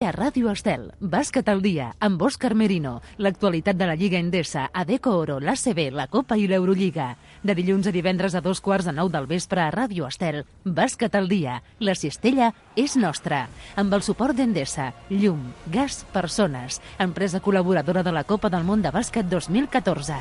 A Ràdio Estel, Bàsquet al dia, amb Òscar Merino, l'actualitat de la Lliga Endesa, Adecco Oro, l'ACB, la Copa i l'Eurolliga. De dilluns a divendres a 8:45 del vespre a Ràdio Estel, Bàsquet al dia, la cistella és nostra. Amb el suport d'Endesa, Llum, Gas, Persones, empresa col·laboradora de la Copa del Món de Bàsquet 2014.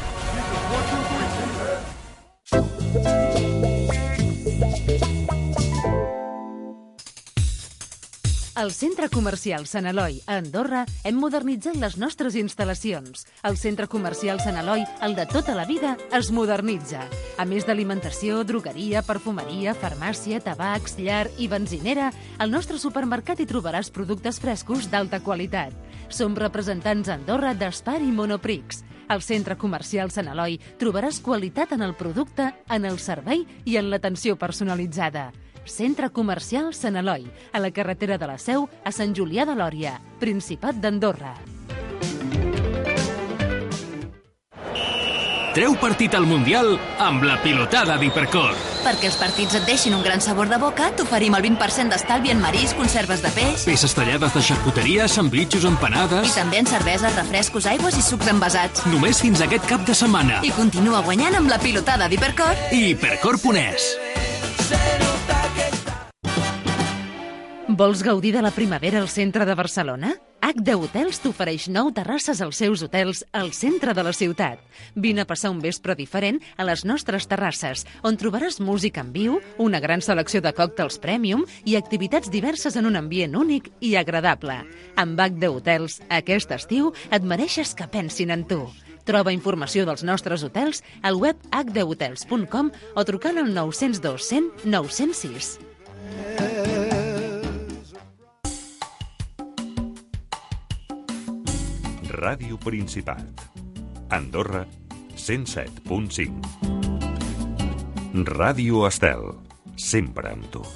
Al Centre Comercial Sant Eloi, a Andorra, hem modernitzat les nostres instal·lacions. El Centre Comercial Sant Eloi, el de tota la vida, es modernitza. A més d'alimentació, drogueria, perfumeria, farmàcia, tabacs, llar i benzinera, al nostre supermercat hi trobaràs productes frescos d'alta qualitat. Som representants a Andorra d'Espar i Monoprix. Al Centre Comercial Sant Eloi trobaràs qualitat en el producte, en el servei i en l'atenció personalitzada. Centre Comercial Sant Eloi, a la carretera de la Seu, a Sant Julià de Lòria, Principat d'Andorra. Treu partit al Mundial amb la pilotada d'Hipercor. Perquè els partits et deixin un gran sabor de boca, t'oferim el 20% d'estalvi en marís, conserves de peix... Peces tallades de xarcuteria, sandvitxos, empanades... I també en cerveses, refrescos, aigües i sucs envasats. Només fins aquest cap de setmana. I continua guanyant amb la pilotada d'Hipercor. I Hipercor.es. Vols gaudir de la primavera al centre de Barcelona? HD Hotels t'ofereix 9 terrasses als seus hotels al centre de la ciutat. Vine a passar un vespre diferent a les nostres terrasses, on trobaràs música en viu, una gran selecció de còctels premium i activitats diverses en un ambient únic i agradable. Amb HD Hotels, aquest estiu et mereixes que pensin en tu. Troba informació dels nostres hotels al web hdhotels.com o trucant al 902 100 906. Ràdio Principat. Andorra, 107.5. Ràdio Estel, sempre amb tu.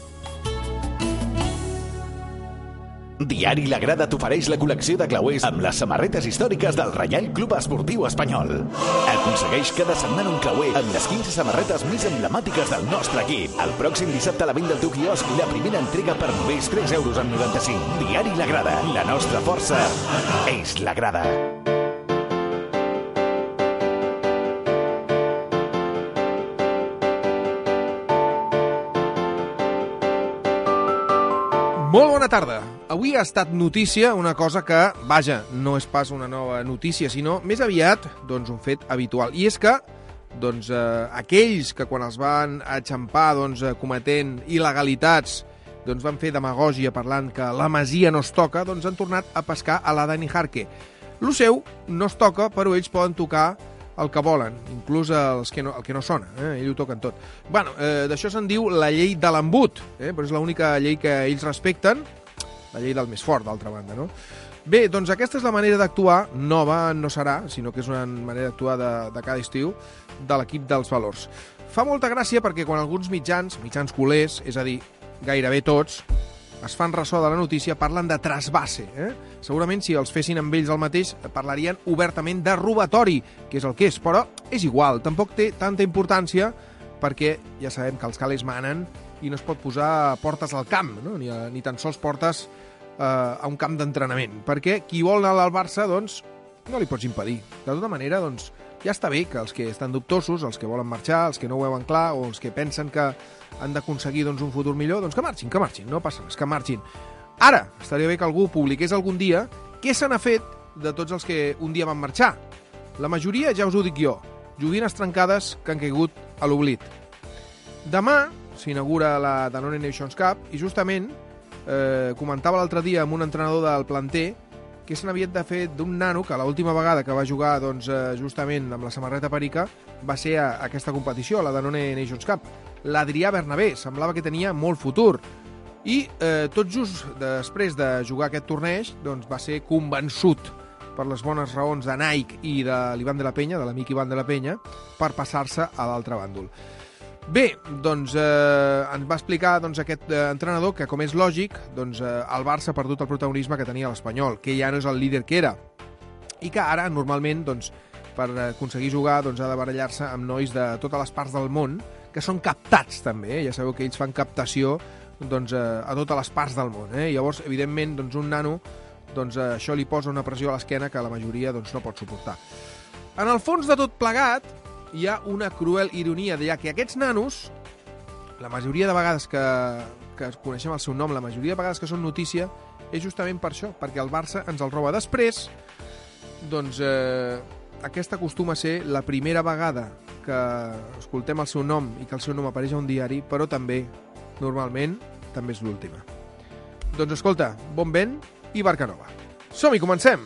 Diari La Grada t'ofereix la col·lecció de clauers amb les samarretes històriques del Reial Club Esportiu Espanyol. Aconsegueix cada setmana un clauer amb les 15 samarretes més emblemàtiques del nostre equip. El pròxim dissabte a la venda al teu quiosc la primera entrega per només 3,95 €. Diari La Grada. La nostra força és La Grada. Molt bona tarda. Avui ha estat notícia una cosa que, vaja, no és pas una nova notícia, sinó més aviat doncs, un fet habitual. I és que aquells que quan els van enxampar cometent il·legalitats van fer demagògia parlant que la Masia no es toca, doncs han tornat a pescar a la Dani Jarque. Lo seu no es toca, però ells poden tocar el que volen, inclús el que no sona, ell ho toquen tot. Bueno, d'això se'n diu la llei de l'embut, però és l'única llei que ells respecten, la llei del més fort, d'altra banda, no? Bé, doncs aquesta és la manera d'actuar, nova no serà, sinó que és una manera d'actuar de cada estiu, de l'equip dels valors. Fa molta gràcia perquè quan alguns mitjans culers, és a dir, gairebé tots, es fan ressò de la notícia, parlen de trasbase. Segurament, si els fessin amb ells el mateix, parlarien obertament de robatori, que és el que és, però és igual, tampoc té tanta importància, perquè ja sabem que els calés manen i no es pot posar portes al camp, no? Ni tan sols portes a un camp d'entrenament, perquè qui vol anar al Barça, doncs, no li pots impedir. De tota manera, doncs, ja està bé que els que estan dubtosos, els que volen marxar, els que no ho veuen clar, o els que pensen que han d'aconseguir un futur millor, doncs que marxin, no passa res, que marxin. Ara, estaria bé que algú publiqués algun dia què se n'ha fet de tots els que un dia van marxar. La majoria, ja us ho dic jo, joguines trencades que han caigut a l'oblit. Demà s'inaugura la Danone Nations Cup i justament comentava l'altre dia amb un entrenador del planter que se n'havia de fer d'un nano que l'última vegada que va jugar justament amb la samarreta perica va ser a aquesta competició, a la Danone Nations Cup. L'Adrià Bernabé semblava que tenia molt futur i tot just després de jugar aquest torneig va ser convençut per les bones raons de Nike i de l'Ivan de la Peña, de l'amic Ivan de la Peña, per passar-se a l'altre bàndol. Bé, ens va explicar aquest entrenador que, com és lògic, el Barça ha perdut el protagonisme que tenia l'Espanyol, que ja no és el líder que era, i que ara, normalment, per aconseguir jugar, ha de barallar-se amb nois de totes les parts del món, que són captats, també. Ja sabeu que ells fan captació doncs, a totes les parts del món. Llavors, evidentment, doncs, un nano, doncs, això li posa una pressió a l'esquena que la majoria doncs, no pot suportar. En el fons de tot plegat, hi ha una cruel ironia, ja que aquests nanos, la majoria de vegades que coneixem el seu nom, la majoria de vegades que són notícia, és justament per això, perquè el Barça ens el roba. Després, doncs, aquesta acostuma a ser la primera vegada que escoltem el seu nom i que el seu nom apareix a un diari, però també, normalment, també és l'última. Doncs escolta, bon vent i barca nova. Som-hi, comencem!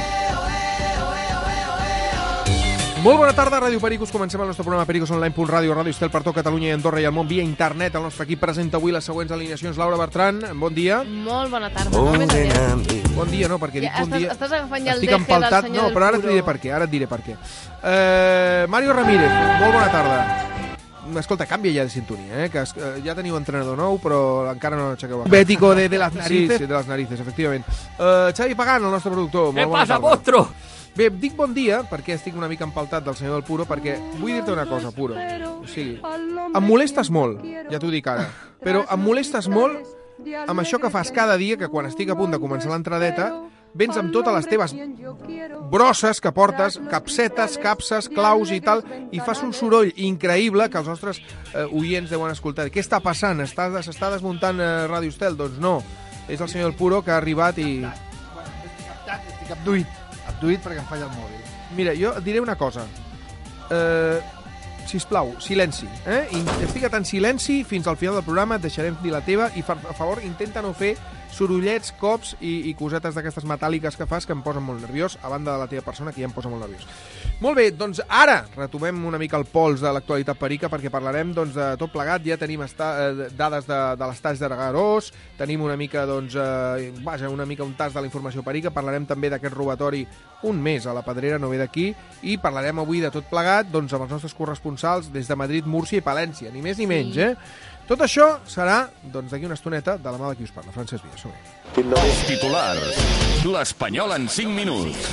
Molt bona tarda, Ràdio Pericos. Comencem el nostre programa Pericos Online.radio, Ràdio Estel per tot Catalunya i Andorra i el món via internet. El nostre equip presenta avui les següents alineacions. Laura Bertran, bon dia. Molt bona tarda. Bon dia, no, perquè dic bon dia. Estàs agafant ja el Estic deje del empaltat, senyor no, del però ara et diré per què, Mario Ramírez, molt bona tarda. Escolta, canvia ja de sintonia, que ja teniu entrenador nou, però encara no aixequeu. Bético de las narices. Sí, de las narices, efectivament. Xavi Pagán, el nostre productor, molt bona tarda. Què passa, monstro? Bé, dic bon dia perquè estic una mica empaltat del senyor del Puro, perquè vull dir-te una cosa, Puro. O sigui, em molestes molt, ja t'ho dic ara, però em molestes molt amb això que fas cada dia, que quan estic a punt de començar l'entradeta, vens amb totes les teves brosses que portes, capsetes, capses, claus i tal, i fas un soroll increïble que els nostres oients deuen escoltar. Què està passant? S'està desmuntant Ràdio Estel? Doncs no, és el senyor del Puro que ha arribat i... Estic abduït perquè em falla el mòbil. Mira, jo et diré una cosa. Sisplau, silenci. Fica't en silenci fins al final del programa, et deixarem dir la teva i, a favor, intenta no fer sorollets, cops i cosetes d'aquestes metàl·liques que fas que em posen molt nerviós, a banda de la teva persona, que ja em posa molt nerviós. Molt bé, doncs ara retomem una mica el pols de l'actualitat perica, perquè parlarem doncs, de tot plegat. Ja tenim dades de l'estaix d'Argarós, tenim una mica, doncs, una mica un tas de la informació perica, parlarem també d'aquest robatori un mes a la Pedrera, no ve d'aquí, i parlarem avui de tot plegat doncs, amb els nostres corresponsals des de Madrid, Múrcia i Palència, ni més ni menys, Tot això serà, doncs, d'aquí una estoneta, de la mà de qui us parla, Francesc Villa. Els titulars. L'Espanyol en 5 minuts.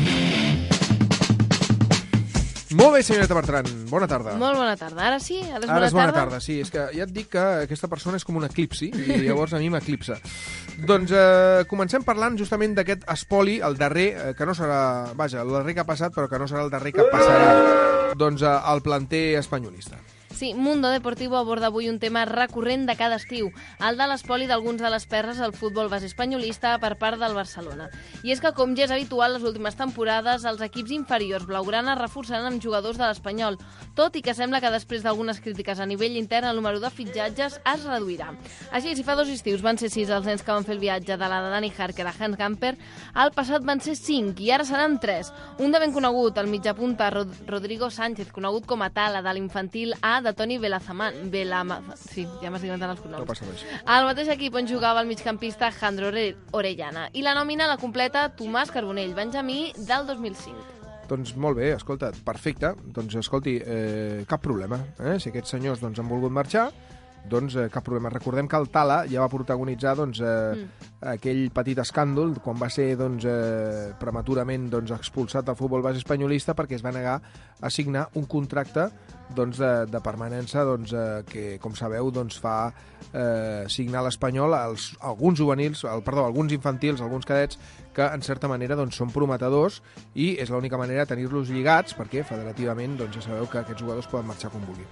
Molt bé, senyoreta Bertran, bona tarda. Molt bona tarda. Ara sí? Ara és bona tarda, sí. És que ja et dic que aquesta persona és com un eclipsi i llavors a mi m'eclipsa. Doncs comencem parlant justament d'aquest espoli, el darrer, que no serà... Vaja, el darrer que ha passat, però que no serà el darrer que passarà doncs, al planter espanyolista. Sí, Mundo Deportivo aborda avui un tema recurrent de cada estiu, el de l'espoli d'alguns de les perres al futbol base espanyolista per part del Barcelona. I és que, com ja és habitual, les últimes temporades, els equips inferiors blaugrana reforçaran amb jugadors de l'Espanyol, tot i que sembla que després d'algunes crítiques a nivell intern el número de fitxatges es reduirà. Així, si fa 2 estius van ser 6 els nens que van fer el viatge de la de Dani Harker a Hans Gamper, el passat van ser 5 i ara seran 3. Un de ben conegut, el mitjapunta Rodrigo Sánchez, conegut com a Tala, de l'infantil A de Toni Belazaman. Sí, ja m'estic inventant els cognoms. No passa res. Al mateix equip on jugava el migcampista Jandro Orellana. I la nòmina la completa Tomàs Carbonell, benjamí del 2005. Doncs molt bé, escolta, perfecte. Doncs escolti, cap problema. Si aquests senyors doncs, han volgut marxar, doncs cap problema. Recordem que el Tala ja va protagonitzar doncs, aquell petit escàndol quan va ser doncs, prematurament doncs, expulsat del futbol base espanyolista perquè es va negar a signar un contracte doncs, de permanència doncs, que, com sabeu, doncs, fa signar l'Espanyol alguns juvenils, alguns infantils, alguns cadets, que en certa manera doncs, són prometedors i és l'única manera de tenir-los lligats perquè federativament doncs, ja sabeu que aquests jugadors poden marxar com vulguin.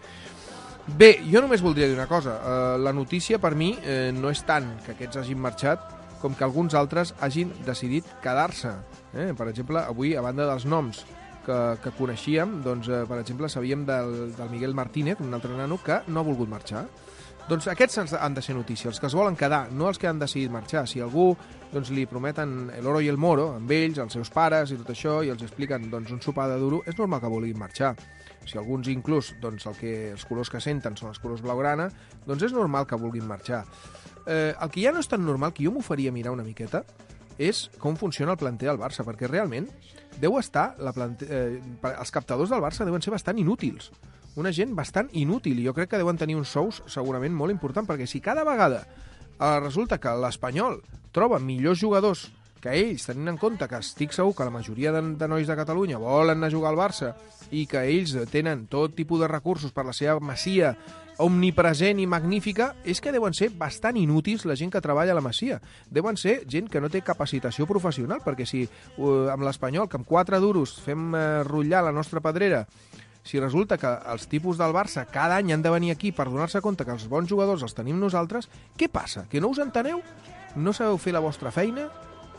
Bé, jo només voldria dir una cosa. La notícia per mi no és tant que aquests hagin marxat com que alguns altres hagin decidit quedar-se. Per exemple, avui, a banda dels noms que coneixíem, doncs, per exemple, sabíem del Miguel Martínez, un altre nano, que no ha volgut marxar. Doncs aquests han de ser notícia, els que es volen quedar, no els que han decidit marxar. Si algú doncs, li prometen el oro i el moro, amb ells, els seus pares i tot això, i els expliquen doncs, un sopar de duro, és normal que vulguin marxar. Si alguns inclús doncs, els colors que senten són els colors blaugrana, doncs és normal que vulguin marxar. El que ja no és tan normal, que jo m'ho faria mirar una miqueta, és com funciona el planter del Barça, perquè realment deu estar els captadors del Barça deuen ser bastant inútils. Una gent bastant inútil, i jo crec que deuen tenir uns sous segurament molt important, perquè si cada vegada resulta que l'Espanyol troba millors jugadors que ells, tenint en compte que estic segur que la majoria de nois de Catalunya volen anar a jugar al Barça i que ells tenen tot tipus de recursos per la seva masia omnipresent i magnífica, és que deuen ser bastant inútils la gent que treballa a la Masia. Deuen ser gent que no té capacitació professional, perquè si amb l'Espanyol, que amb 4 duros fem rotllar la nostra pedrera, si resulta que els tipus del Barça cada any han de venir aquí per donar-se compte que els bons jugadors els tenim nosaltres, què passa? Que no us enteneu? No sabeu fer la vostra feina?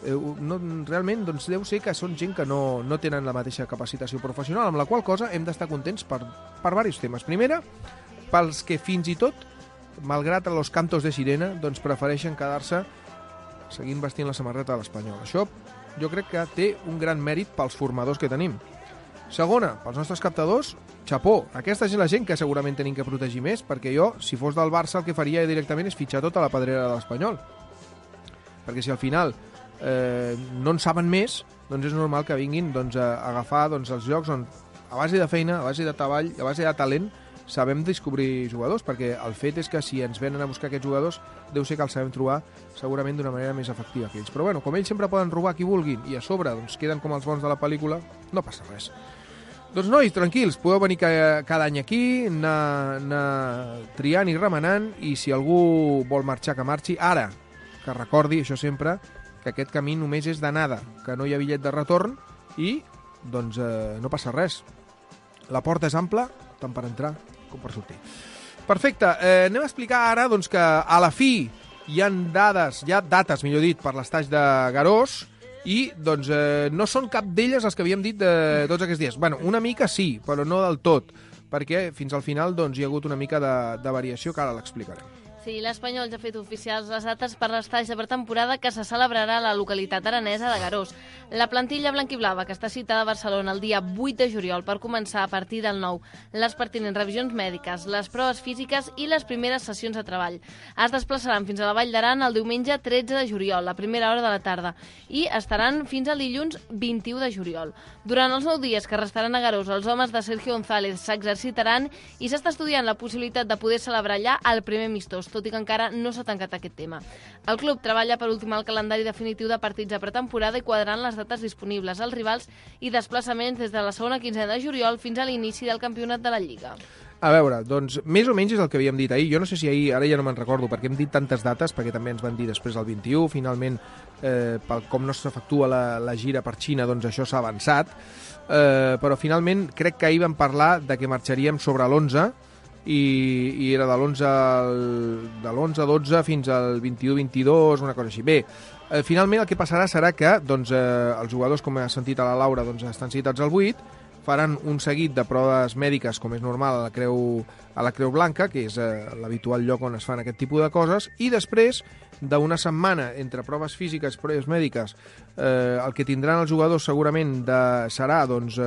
Realment doncs deu ser que són gent que no tenen la mateixa capacitació professional, amb la qual cosa hem d'estar contents per diversos temes. Primera, pels que fins i tot, malgrat los cantos de sirena, doncs prefereixen quedar-se seguint vestint la samarreta de l'Espanyol. Això jo crec que té un gran mèrit pels formadors que tenim. Segona, pels nostres captadors, xapó. Aquesta és la gent que segurament tenim que protegir més, perquè jo, si fos del Barça, el que faria directament és fitxar tota la pedrera de l'Espanyol. Perquè si al final no en saben més, doncs és normal que vinguin a agafar els llocs on, a base de feina, a base de treball, a base de talent, sabem descobrir jugadors, perquè el fet és que si ens venen a buscar aquests jugadors, deu ser que els sabem trobar segurament d'una manera més efectiva que ells. Però bueno, com ells sempre poden robar qui vulguin i a sobre queden com els bons de la pel·lícula, no passa res. Doncs nois, tranquils, podeu venir cada any aquí, anar triant i remenant, i si algú vol marxar, que marxi. Ara, que recordi, això sempre, que aquest camí només és d'anada, que no hi ha bitllet de retorn i, doncs, no passa res. La porta és ampla, tant per entrar com per sortir. Perfecte, anem a explicar ara doncs, que a la fi hi ha dates, millor dit, per l'estaix de Garós, i doncs, no són cap d'elles els que havíem dit de tots aquests dies. Bueno, una mica sí, però no del tot, perquè fins al final doncs, hi ha hagut una mica de variació que ara l'explicarem. Sí, l'Espanyol ja ha fet oficials les dates per l'estaix de pretemporada que se celebrarà a la localitat aranesa de Garós. La plantilla blanquiblava, que està citada a Barcelona el dia 8 de juliol per començar a partir del 9 les pertinents revisions mèdiques, les proves físiques i les primeres sessions de treball. Es desplaçaran fins a la Vall d'Aran el diumenge 13 de juliol, a primera hora de la tarda, i estaran fins al dilluns 21 de juliol. Durant els 9 dies que restaran a Garós, els homes de Sergio González s'exercitaran i s'està estudiant la possibilitat de poder celebrar allà el primer amistós, tot i que encara no s'ha tancat aquest tema. El club treballa per ultimar el calendari definitiu de partits de pretemporada i quadrant les dates disponibles als rivals i desplaçaments des de la segona quinzena de juliol fins a l'inici del campionat de la Lliga. A veure, doncs, més o menys és el que havíem dit ahir. Jo no sé si ahir, ara ja no me'n recordo, perquè hem dit tantes dates, perquè també ens van dir després del 21, finalment, com no s'efectua la gira per Xina, doncs això s'ha avançat, però finalment crec que ahir vam parlar de que marxaríem sobre l'11, i era de l'11-12 fins al 21-22, una cosa així. Bé, finalment el que passarà serà que doncs, els jugadors, com ha sentit a la Laura, doncs, estan citats al 8, faran un seguit de proves mèdiques, com és normal, a la Creu Blanca, que és l'habitual lloc on es fan aquest tipus de coses, i després d'una setmana entre proves físiques i proves mèdiques, el que tindran els jugadors segurament serà doncs,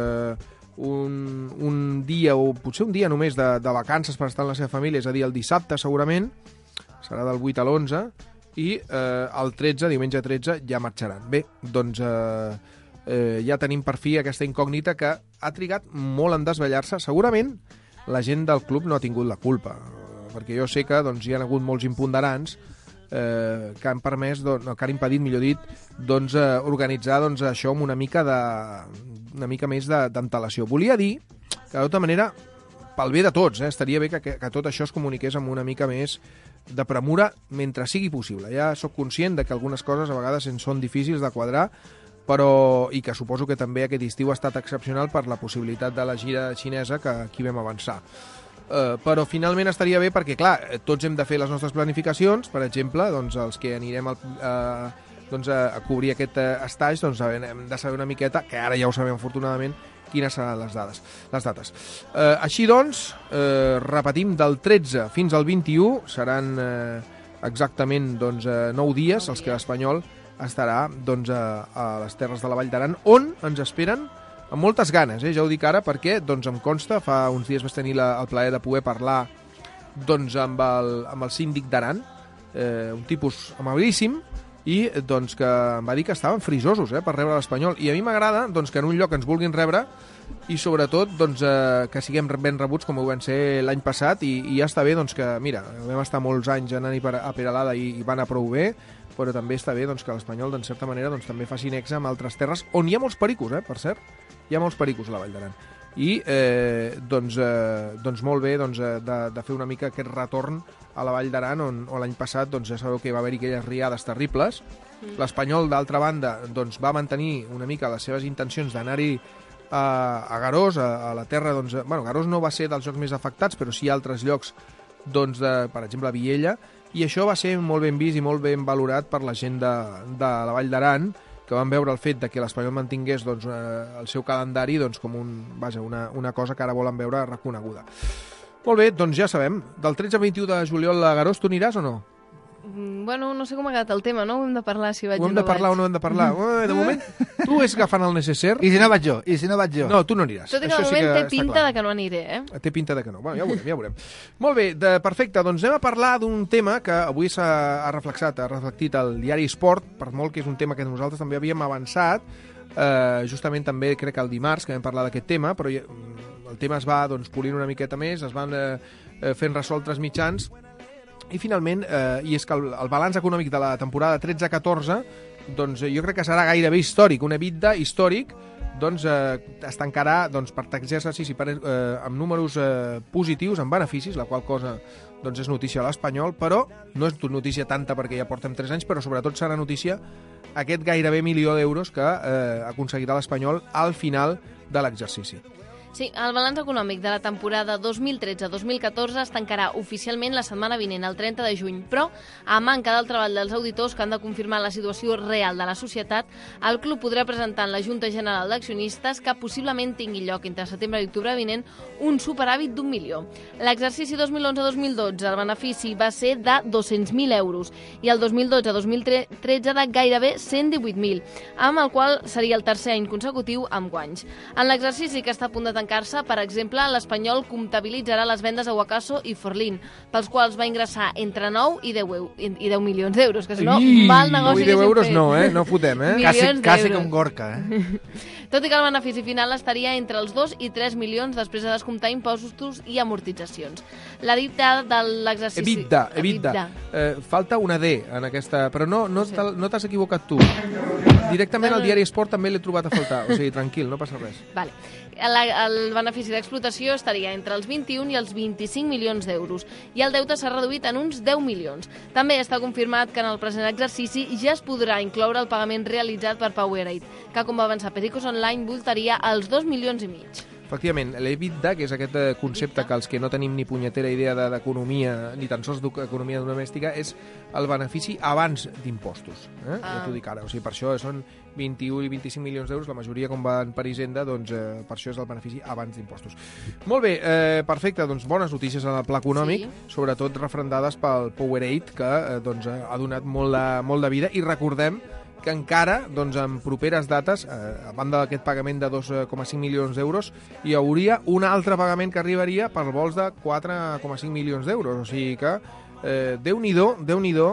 un dia o potser un dia només de vacances per estar amb la seva família, és a dir, el dissabte segurament, serà del 8 a l'11, i el 13, diumenge 13, ja marxaran. Bé, doncs ja tenim per fi aquesta incògnita que ha trigat molt en desvetllar-se. Segurament la gent del club no ha tingut la culpa, perquè jo sé que doncs, hi ha hagut molts imponderants que han permès, que han impedit, millor dit, doncs, organitzar doncs, això amb una mica més d'antelació. Volia dir que, de tota manera, pel bé de tots, estaria bé que tot això es comuniqués amb una mica més de premura mentre sigui possible. Ja sóc conscient de que algunes coses a vegades són difícils de quadrar, i que suposo que també aquest estiu ha estat excepcional per la possibilitat de la gira xinesa que aquí vam avançar. Però finalment estaria bé perquè, clar, tots hem de fer les nostres planificacions, per exemple, doncs, els que anirem a cobrir aquest estaix, doncs hem de saber una miqueta, que ara ja ho sabem afortunadament, quines seran les dates. Així doncs, repetim, del 13 fins al 21 seran exactament 9 dies els que l'Espanyol estarà doncs, a les terres de la Vall d'Aran, on ens esperen amb moltes ganes, ja ho dic ara, perquè doncs, em consta, fa uns dies vaig tenir el plaer de poder parlar doncs, amb el síndic d'Aran, un tipus amabilíssim, i doncs, que em va dir que estaven frisosos per rebre l'Espanyol. I a mi m'agrada doncs, que en un lloc ens vulguin rebre i sobretot doncs, que siguem ben rebuts com ho van ser l'any passat, i ja està bé doncs, que, mira, vam estar molts anys anant a Peralada i va anar prou bé, però també està bé doncs, que l'Espanyol, en certa manera, doncs, també faci nexe amb altres terres, on hi ha molts pericos, per cert. Hi ha molts pericos a la Vall d'Aran. I doncs molt bé doncs, de fer una mica aquest retorn a la Vall d'Aran, on l'any passat doncs, ja sabeu que va haver-hi aquelles riades terribles. L'Espanyol, d'altra banda, doncs, va mantenir una mica les seves intencions d'anar-hi a Garós, a la terra, doncs, bueno, Garós no va ser dels jocs més afectats, però sí altres llocs, doncs, per exemple, Viella, i això va ser molt ben vist i molt ben valorat per la gent de la Vall d'Aran, que van veure el fet de que l'Espanyol mantingués doncs, el seu calendari doncs, com una cosa que ara volen veure reconeguda. Molt bé, doncs ja sabem, del 13 al 21 de juliol a Garós tu aniràs o no? Bueno, no sé com ha quedat el tema, no? Ho hem de parlar si vaig o no vaig. Ho hem de parlar o no hem de parlar? De moment, tu és agafant el necesser. I si no vaig jo? No, tu no aniràs. Tot i que de moment té pinta de que no aniré, Té pinta de que no. Bueno, ja ho veurem. Molt bé, perfecte. Doncs anem a parlar d'un tema que avui ha reflectit el diari Esport, per molt que és un tema que nosaltres també havíem avançat, justament també crec que el dimarts que vam parlar d'aquest tema, però el tema es va doncs, polint una miqueta més, es van fent resoltres mitjans, i finalment, i és que el balanç econòmic de la temporada 13-14 doncs jo crec que serà gairebé històric, un EBITDA històric, doncs es tancarà doncs, per tercer exercici amb números positius, amb beneficis, la qual cosa doncs, és notícia a l'Espanyol, però no és notícia tanta perquè ja portem 3 anys, però sobretot serà notícia aquest gairebé 1 milió d'euros que aconseguirà l'Espanyol al final de l'exercici. Sí, el balanç econòmic de la temporada 2013-2014 es tancarà oficialment la setmana vinent, el 30 de juny, però a manca del treball dels auditors que han de confirmar la situació real de la societat, el club podrà presentar en la Junta General d'Accionistes que possiblement tingui lloc entre setembre i octubre vinent un superàvit d'1 milió. L'exercici 2011-2012 el benefici va ser de 200.000 euros i el 2012-2013 de gairebé 118.000, amb el qual seria el tercer any consecutiu amb guanys. En l'exercici que està a punt de tancar-se, per exemple, l'Espanyol comptabilitzarà les vendes a Wakaso i Forlín, pels quals va ingressar entre 9 i 10 milions d'euros, que si no, mal negoci 9 i 10 euros no, no fotem, Quasi com Gorka, Tot i que el benefici final estaria entre els 2 i 3 milions després de descomptar impostos i amortitzacions. l'EBITDA de l'exercici... EBITDA. Falta una D en aquesta... Però no t'has equivocat tu. Directament al diari Esport també l'he trobat a faltar. O sigui, tranquil, no passa res. Vale. El benefici d'explotació estaria entre els 21 i els 25 milions d'euros i el deute s'ha reduït en uns 10 milions. També està confirmat que en el present exercici ja es podrà incloure el pagament realitzat per Powerade, que com va avançar Pericos Online voltaria els 2,5 milions. Efectivament, l'EBITDA, que és aquest concepte que els que no tenim ni punyetera idea d'economia, ni tan sols d'economia domèstica, és el benefici abans d'impostos. Ja t'ho dic ara. O sigui, per això són 21 i 25 milions d'euros, la majoria com van per Hisenda, doncs per això és el benefici abans d'impostos. Molt bé, perfecte, doncs bones notícies en el pla econòmic, sobretot refrendades pel Powerade, que doncs, ha donat molt de vida, i recordem que encara, doncs, en properes dates, a banda d'aquest pagament de 2,5 milions d'euros, hi hauria un altre pagament que arribaria per vols de 4,5 milions d'euros. O sigui que, Déu-n'hi-do,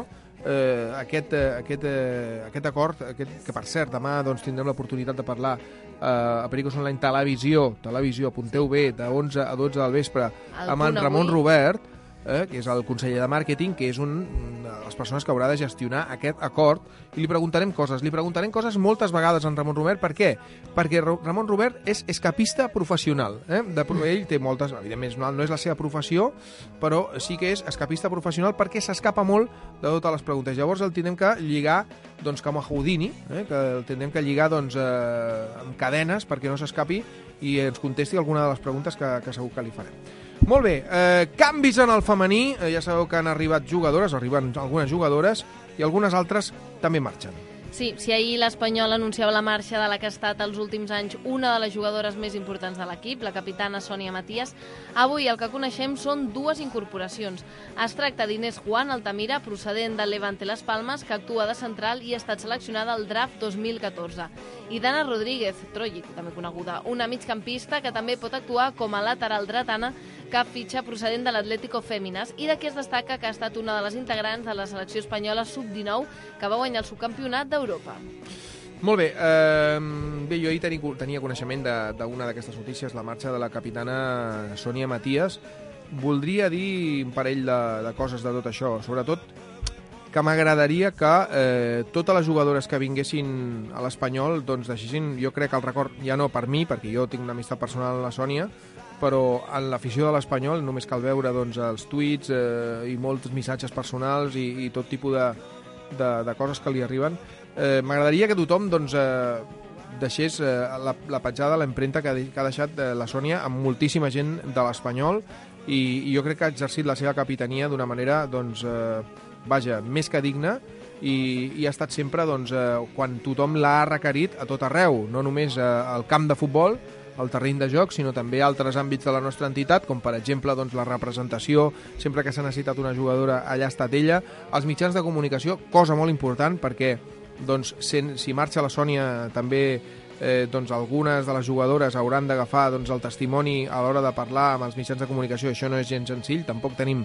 aquest acord, que per cert, demà doncs, tindrem l'oportunitat de parlar a Pericos Online Televisió, apunteu bé, de 11 a 12 del vespre, amb en Ramon Robert, que és el conseller de màrqueting, que és una de les persones que haurà de gestionar aquest acord, i li preguntarem coses moltes vegades a en Ramon Robert. Per què? Perquè Ramon Robert és escapista professional. Ell té moltes, evidentment no és la seva professió, però sí que és escapista professional perquè s'escapa molt de totes les preguntes. Llavors el tindrem que lligar doncs, com a Houdini, que el tindrem que lligar doncs, amb cadenes perquè no s'escapi i ens contesti alguna de les preguntes que segur que li farem. Molt bé, canvis en el femení, ja sabeu que han arribat jugadores, arriben algunes jugadores i algunes altres també marxen. Sí, si ahir l'Espanyol anunciava la marxa de la que ha estat els últims anys una de les jugadores més importants de l'equip, la capitana Sònia Matías, avui el que coneixem són dues incorporacions. Es tracta d'Inés Juan Altamira, procedent del Levante Las Palmas, que actua de central i ha estat seleccionada al draft 2014. I Dana Rodríguez, Trojic, també coneguda, una migcampista que també pot actuar com a lateral dretana, que fitxa procedent de l'Atlético Féminas i de qui es destaca que ha estat una de les integrants de la selecció espanyola sub-19 que va guanyar el subcampionat d'Europa. Molt bé, jo ahir tenia coneixement d'una d'aquestes notícies, la marxa de la capitana Sònia Matías. Voldria dir un parell de coses de tot això, sobretot que m'agradaria que totes les jugadores que vinguessin a l'Espanyol doncs deixessin, jo crec que el record, ja no per mi, perquè jo tinc una amistat personal amb la Sònia, però en l'afició de l'Espanyol només cal veure doncs, els tuits i molts missatges personals i tot tipus de coses que li arriben. M'agradaria que tothom doncs, deixés la petjada, l'empremta que ha deixat la Sònia amb moltíssima gent de l'Espanyol i jo crec que ha exercit la seva capitania d'una manera doncs, més que digna i ha estat sempre doncs, quan tothom l'ha requerit a tot arreu, no només al camp de futbol, al terreny de joc, sinó també a altres àmbits de la nostra entitat, com per exemple doncs, la representació, sempre que s'ha necessitat una jugadora allà ha estat ella, els mitjans de comunicació, cosa molt important perquè doncs, si marxa la Sònia també doncs, algunes de les jugadores hauran d'agafar doncs, el testimoni a l'hora de parlar amb els mitjans de comunicació, això no és gens senzill, tampoc tenim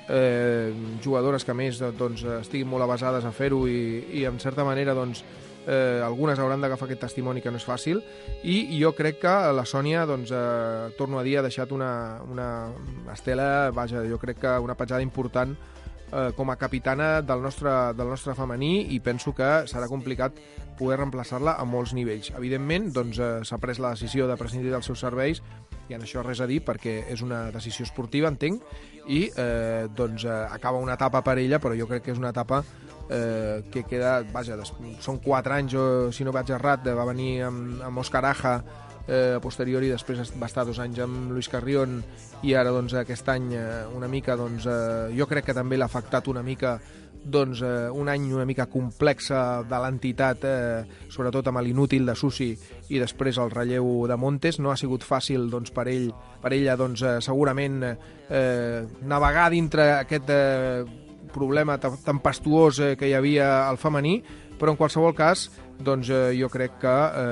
jugadores que a més doncs, estiguin molt avasades a fer-ho i en certa manera doncs, algunes hauran d'agafar aquest testimoni que no és fàcil i jo crec que la Sònia doncs, torno a dir, ha deixat una estela, jo crec que una petjada important com a capitana del nostre femení i penso que serà complicat poder reemplaçar-la a molts nivells. Evidentment, doncs, s'ha pres la decisió de prescindir dels seus serveis i en això res a dir perquè és una decisió esportiva, entenc, i doncs, acaba una etapa per ella, però jo crec que és una etapa que queda, són 4 anys, si no vaig errat, va venir amb Òscar Aja a posteriori, després va estar 2 anys amb Luis Carrión i ara doncs, aquest any una mica, doncs, jo crec que també l'ha afectat una mica doncs, un any una mica complex de l'entitat, sobretot amb l'inútil de Susi i després el relleu de Montes. No ha sigut fàcil doncs, per ella doncs, segurament navegar dintre aquest problema tempestuós que hi havia al femení, però en qualsevol cas doncs, jo crec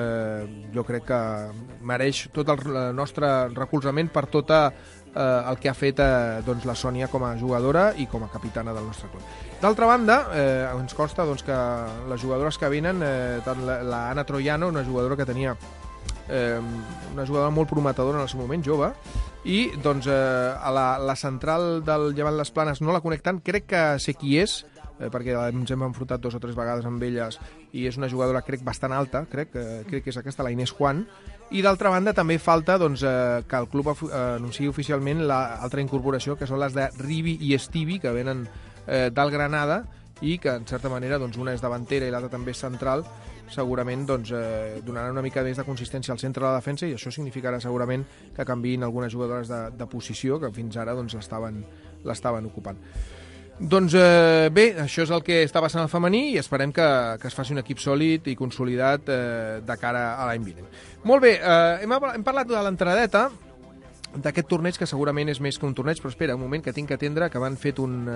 que mereix tot el nostre recolzament per tot el que ha fet doncs, la Sònia com a jugadora i com a capitana del nostre club. D'altra banda, ens consta doncs, que les jugadores que venen, tant l'Anna Troiano, una jugadora que tenia una jugadora molt prometedora en el seu moment, jove, i doncs, a la central del Llevant les Planes no la conec tant, crec que sé qui és, perquè ens hem enfrontat 2 o 3 vegades amb elles i és una jugadora, crec, bastant alta, crec que és aquesta, la Inés Juan, i d'altra banda també falta doncs, que el club anunciï oficialment l'altra incorporació, que són les de Ribi i Estivi, que venen del Granada i que en certa manera doncs, una és davantera i l'altra també és central, segurament doncs, donaran una mica més de consistència al centre de la defensa i això significarà segurament que canviïn algunes jugadores de posició que fins ara doncs, l'estaven ocupant. Doncs bé, això és el que està passant al femení i esperem que es faci un equip sòlid i consolidat de cara a l'any vinent. Molt bé, hem parlat de l'entradeta d'aquest torneig, que segurament és més que un torneig, però espera, un moment, que tinc que atendre que van fet un...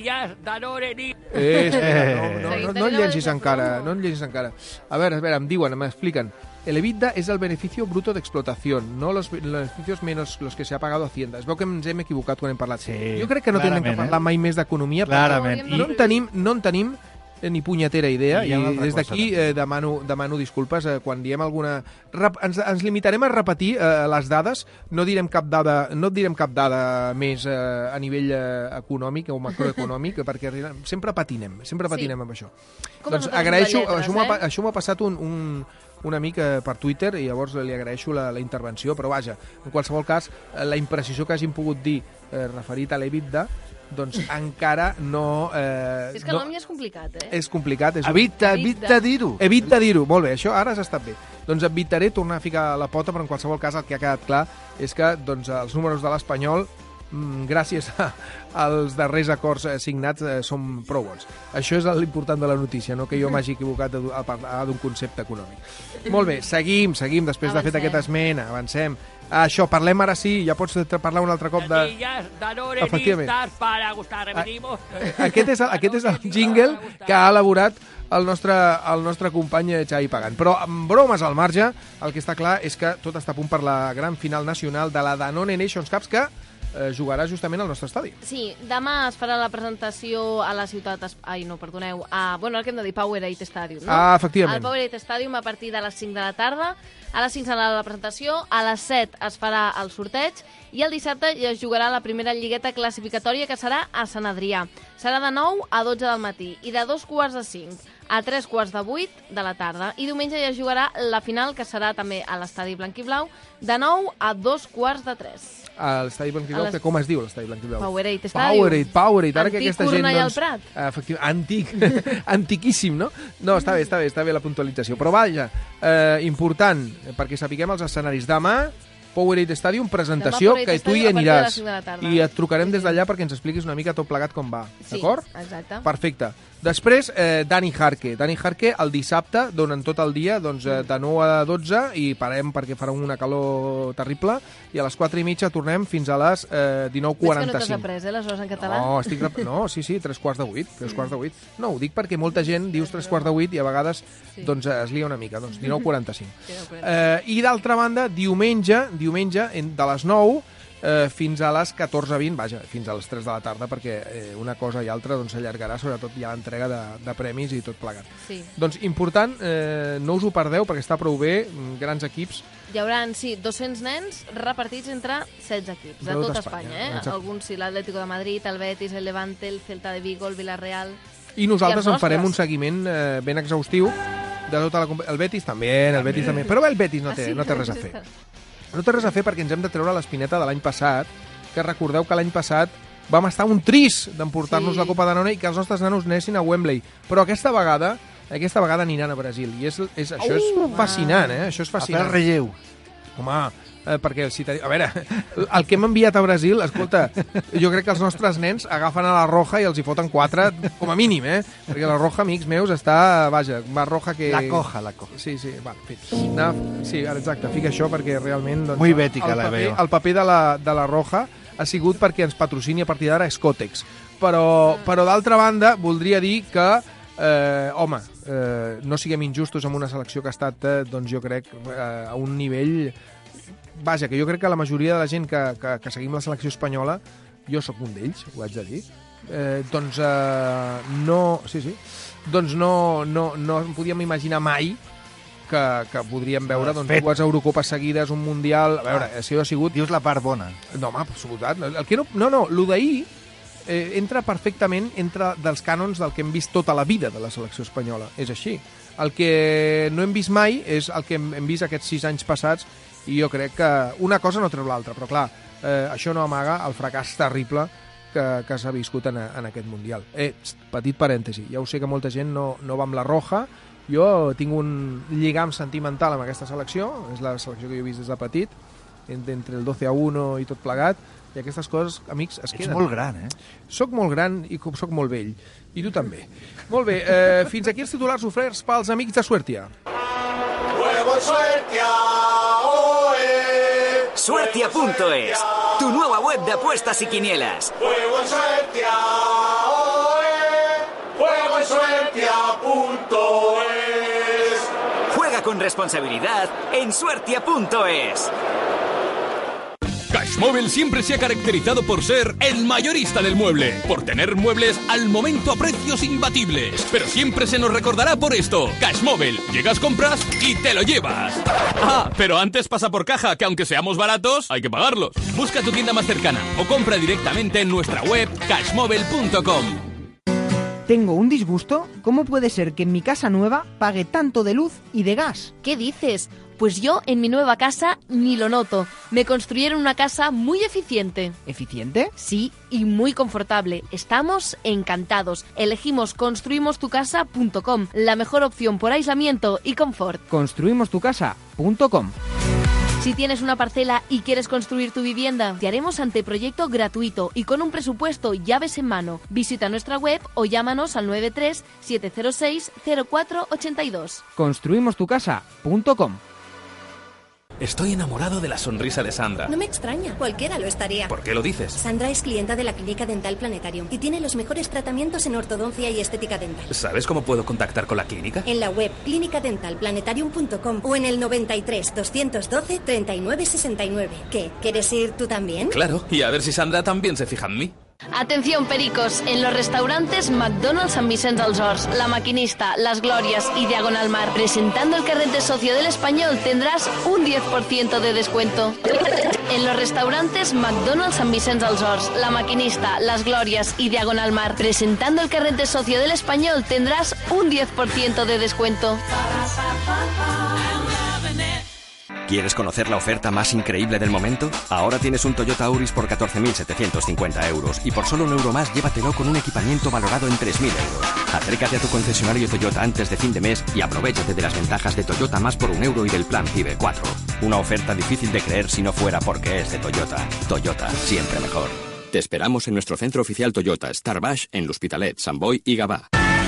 No en llegis encara, no en llegis encara. A veure, em diuen, m'expliquen. El EBITDA es el beneficio bruto de explotación, no los beneficios menos los que se ha pagado a Hacienda. Es veu que ens hem equivocat quan hem parlat. Sí, jo crec que no tindrem que parlar mai més d'economia, perquè no en tenim ni punyetera idea, i des d'aquí demano disculpes quan diem alguna... Ens limitarem a repetir les dades, no direm cap dada més a nivell econòmic o macroeconòmic, perquè sempre patinem amb això. Doncs agraeixo, això m'ha passat un amic per Twitter i llavors li agraeixo la intervenció, però vaja, en qualsevol cas, la imprecisió que hagin pogut dir referit a l'EBITDA, doncs encara no... És que el nom ja és complicat, És complicat. Evita dir-ho. Evita dir-ho, molt bé, això ara has estat bé. Doncs evitaré tornar a ficar la pota, però en qualsevol cas el que ha quedat clar és que doncs, els números de l'Espanyol, gràcies als darrers acords signats, són prou bons. Això és l'important de la notícia, no que jo m'hagi equivocat a parlar d'un concepte econòmic. Molt bé, seguim, després de fet aquesta esmena, avancem. Això, parlem ara sí, ja pots parlar un altre cop de... Efectivament. Aquest és el jingle que ha elaborat el nostre company Xavi Pagant. Però amb bromes al marge, el que està clar és que tot està a punt per la gran final nacional de la Danone Nations Cups, que jugarà justament al nostre estadi. Sí, demà es farà la presentació a la ciutat... Bueno, el que hem de dir, Powerade Stadium, no? Ah, efectivament. Al Powerade Stadium a partir de les 5 de la tarda. A les 5 serà la presentació, a les 7 es farà el sorteig i el dissabte ja es jugarà la primera lligueta classificatòria, que serà a Sant Adrià. Serà de 9 a 12 del matí i de 2:45 a 3:45 de la tarda. I diumenge ja es jugarà la final, que serà també a l'estadi Blanquiblau, de 9 a 2:45. A l'estadi Blanquiblau, que com es diu l'estadi Blanquiblau? Powerade Stadium. Powerade. Ara que aquesta gent, Cornellà doncs, al Prat. Antic, antiquíssim, no? No, està bé la puntualització. Però vaja, important, perquè sapiguem els escenaris. Demà, Powerade Stadium, presentació, Powerade que tu hi Stadium a partir de aniràs. les 5 de la tarda. I et trucarem des d'allà perquè ens expliquis una mica tot plegat com va. Sí, d'acord? exacte. Perfecte. Després, Dani Jarque. Dani Jarque, el dissabte, donen tot el dia, doncs, de 9 a 12, i parem perquè farà una calor terrible, i a les 4:30 tornem fins a les 19:45. Ves que no t'has après, les hores en català? No, sí, 3:15. No, ho dic perquè molta gent dius 3:15 i a vegades doncs, es lia una mica, doncs 19:45. I d'altra banda, diumenge, de les 9 fins a les 14:20, vaja, fins a les 3 de la tarda, perquè una cosa i altra doncs, s'allargarà, sobretot ja l'entrega de premis i tot plegat. Sí. Doncs important, no us ho perdeu perquè està prou bé, grans equips. Hi haurà, 200 nens repartits entre 16 equips, de tot Espanya. Alguns sí, l'Atlético de Madrid, el Betis, el Levante, el Celta de Vigo, el Villarreal... I nosaltres en farem un seguiment ben exhaustiu de tota la... El Betis també, però el Betis no té res a fer. No té res a fer perquè ens hem de treure l'espineta de l'any passat, que recordeu que l'any passat vam estar un tris d'emportar-nos la Copa de Nona i que els nostres nanos anessin a Wembley. Però aquesta vegada aniran a Brasil. I això és fascinant, Això és fascinant. A fer relleu. Home, perquè a veure, el que hem enviat a Brasil, escolta, jo crec que els nostres nens agafen a la Roja i els hi foten 4, com a mínim, perquè la Roja, amics meus, està, vaja, més roja que... La coja. Sí, va, en fi. Sí, exacte, fica això perquè realment... Doncs, muy bètica la veu. El paper de la Roja ha sigut perquè ens patrocini a partir d'ara Scotex. Però d'altra banda, voldria dir que no siguem injustos amb una selecció que ha estat, doncs jo crec, a un nivell... Vaja, que jo crec que la majoria de la gent que seguim la selecció espanyola, jo sóc un d'ells, ho haig de dir, doncs no podíem imaginar mai que podríem veure doncs, 2 Eurocopes seguides, un Mundial... A veure, això ha sigut... Dius la part bona. No, home, absolutat. El d'ahir entra perfectament entre dels cànons del que hem vist tota la vida de la selecció espanyola. És així. El que no hem vist mai és el que hem vist aquests 6 anys passats, i jo crec que una cosa no treu l'altra, però clar, això no amaga el fracàs terrible que s'ha viscut en aquest Mundial. Petit parèntesi, ja ho sé que molta gent no va amb la Roja, jo tinc un lligam sentimental amb aquesta selecció, és la selecció que jo he vist des de petit, entre el 12-1 i tot plegat, i aquestes coses, amics, es queden. Ets molt gran, Soc molt gran i soc molt vell, i tu també. Molt bé, fins aquí els titulars oferts pels amics de Suertia. ¡Huevo Suertia! Suertia.es, tu nueva web de apuestas y quinielas. ¡Juego en Suertia! ¡Juego en Suertia.es! Juega con responsabilidad en Suertia.es. Cashmóvil siempre se ha caracterizado por ser el mayorista del mueble, por tener muebles al momento a precios imbatibles. Pero siempre se nos recordará por esto. Cashmóvil, llegas, compras y te lo llevas. Ah, pero antes pasa por caja, que aunque seamos baratos, hay que pagarlos. Busca tu tienda más cercana o compra directamente en nuestra web cashmóvil.com. Tengo un disgusto. ¿Cómo puede ser que en mi casa nueva pague tanto de luz y de gas? ¿Qué dices? Pues yo en mi nueva casa ni lo noto. Me construyeron una casa muy eficiente. ¿Eficiente? Sí, y muy confortable. Estamos encantados. Elegimos construimostucasa.com, la mejor opción por aislamiento y confort. Construimostucasa.com. Si tienes una parcela y quieres construir tu vivienda, te haremos anteproyecto gratuito y con un presupuesto llaves en mano. Visita nuestra web o llámanos al 93 706 0482. Construimostucasa.com. Estoy enamorado de la sonrisa de Sandra. No me extraña, cualquiera lo estaría. ¿Por qué lo dices? Sandra es clienta de la Clínica Dental Planetarium y tiene los mejores tratamientos en ortodoncia y estética dental. ¿Sabes cómo puedo contactar con la clínica? En la web clinicadentalplanetarium.com o en el 93 212 39 69. ¿Qué? ¿Quieres ir tú también? Claro, y a ver si Sandra también se fija en mí. Atención, pericos, en los restaurantes McDonald's San Vicente dels Horts, La Maquinista, Las Glorias y Diagonal Mar, presentando el carnet de socio del Español, tendrás un 10% de descuento. En los restaurantes McDonald's San Vicente dels Horts, La Maquinista, Las Glorias y Diagonal Mar, presentando el carnet de socio del Español, tendrás un 10% de descuento. ¿Quieres conocer la oferta más increíble del momento? Ahora tienes un Toyota Auris por 14.750 euros y por solo €1 más llévatelo con un equipamiento valorado en 3.000 euros. Acércate a tu concesionario Toyota antes de fin de mes y aprovéchate de las ventajas de Toyota Más por €1 y del plan PIBE 4. Una oferta difícil de creer si no fuera porque es de Toyota. Toyota, siempre mejor. Te esperamos en nuestro centro oficial Toyota, Star Baix, en l'Hospitalet, Sant Boi i Gavà.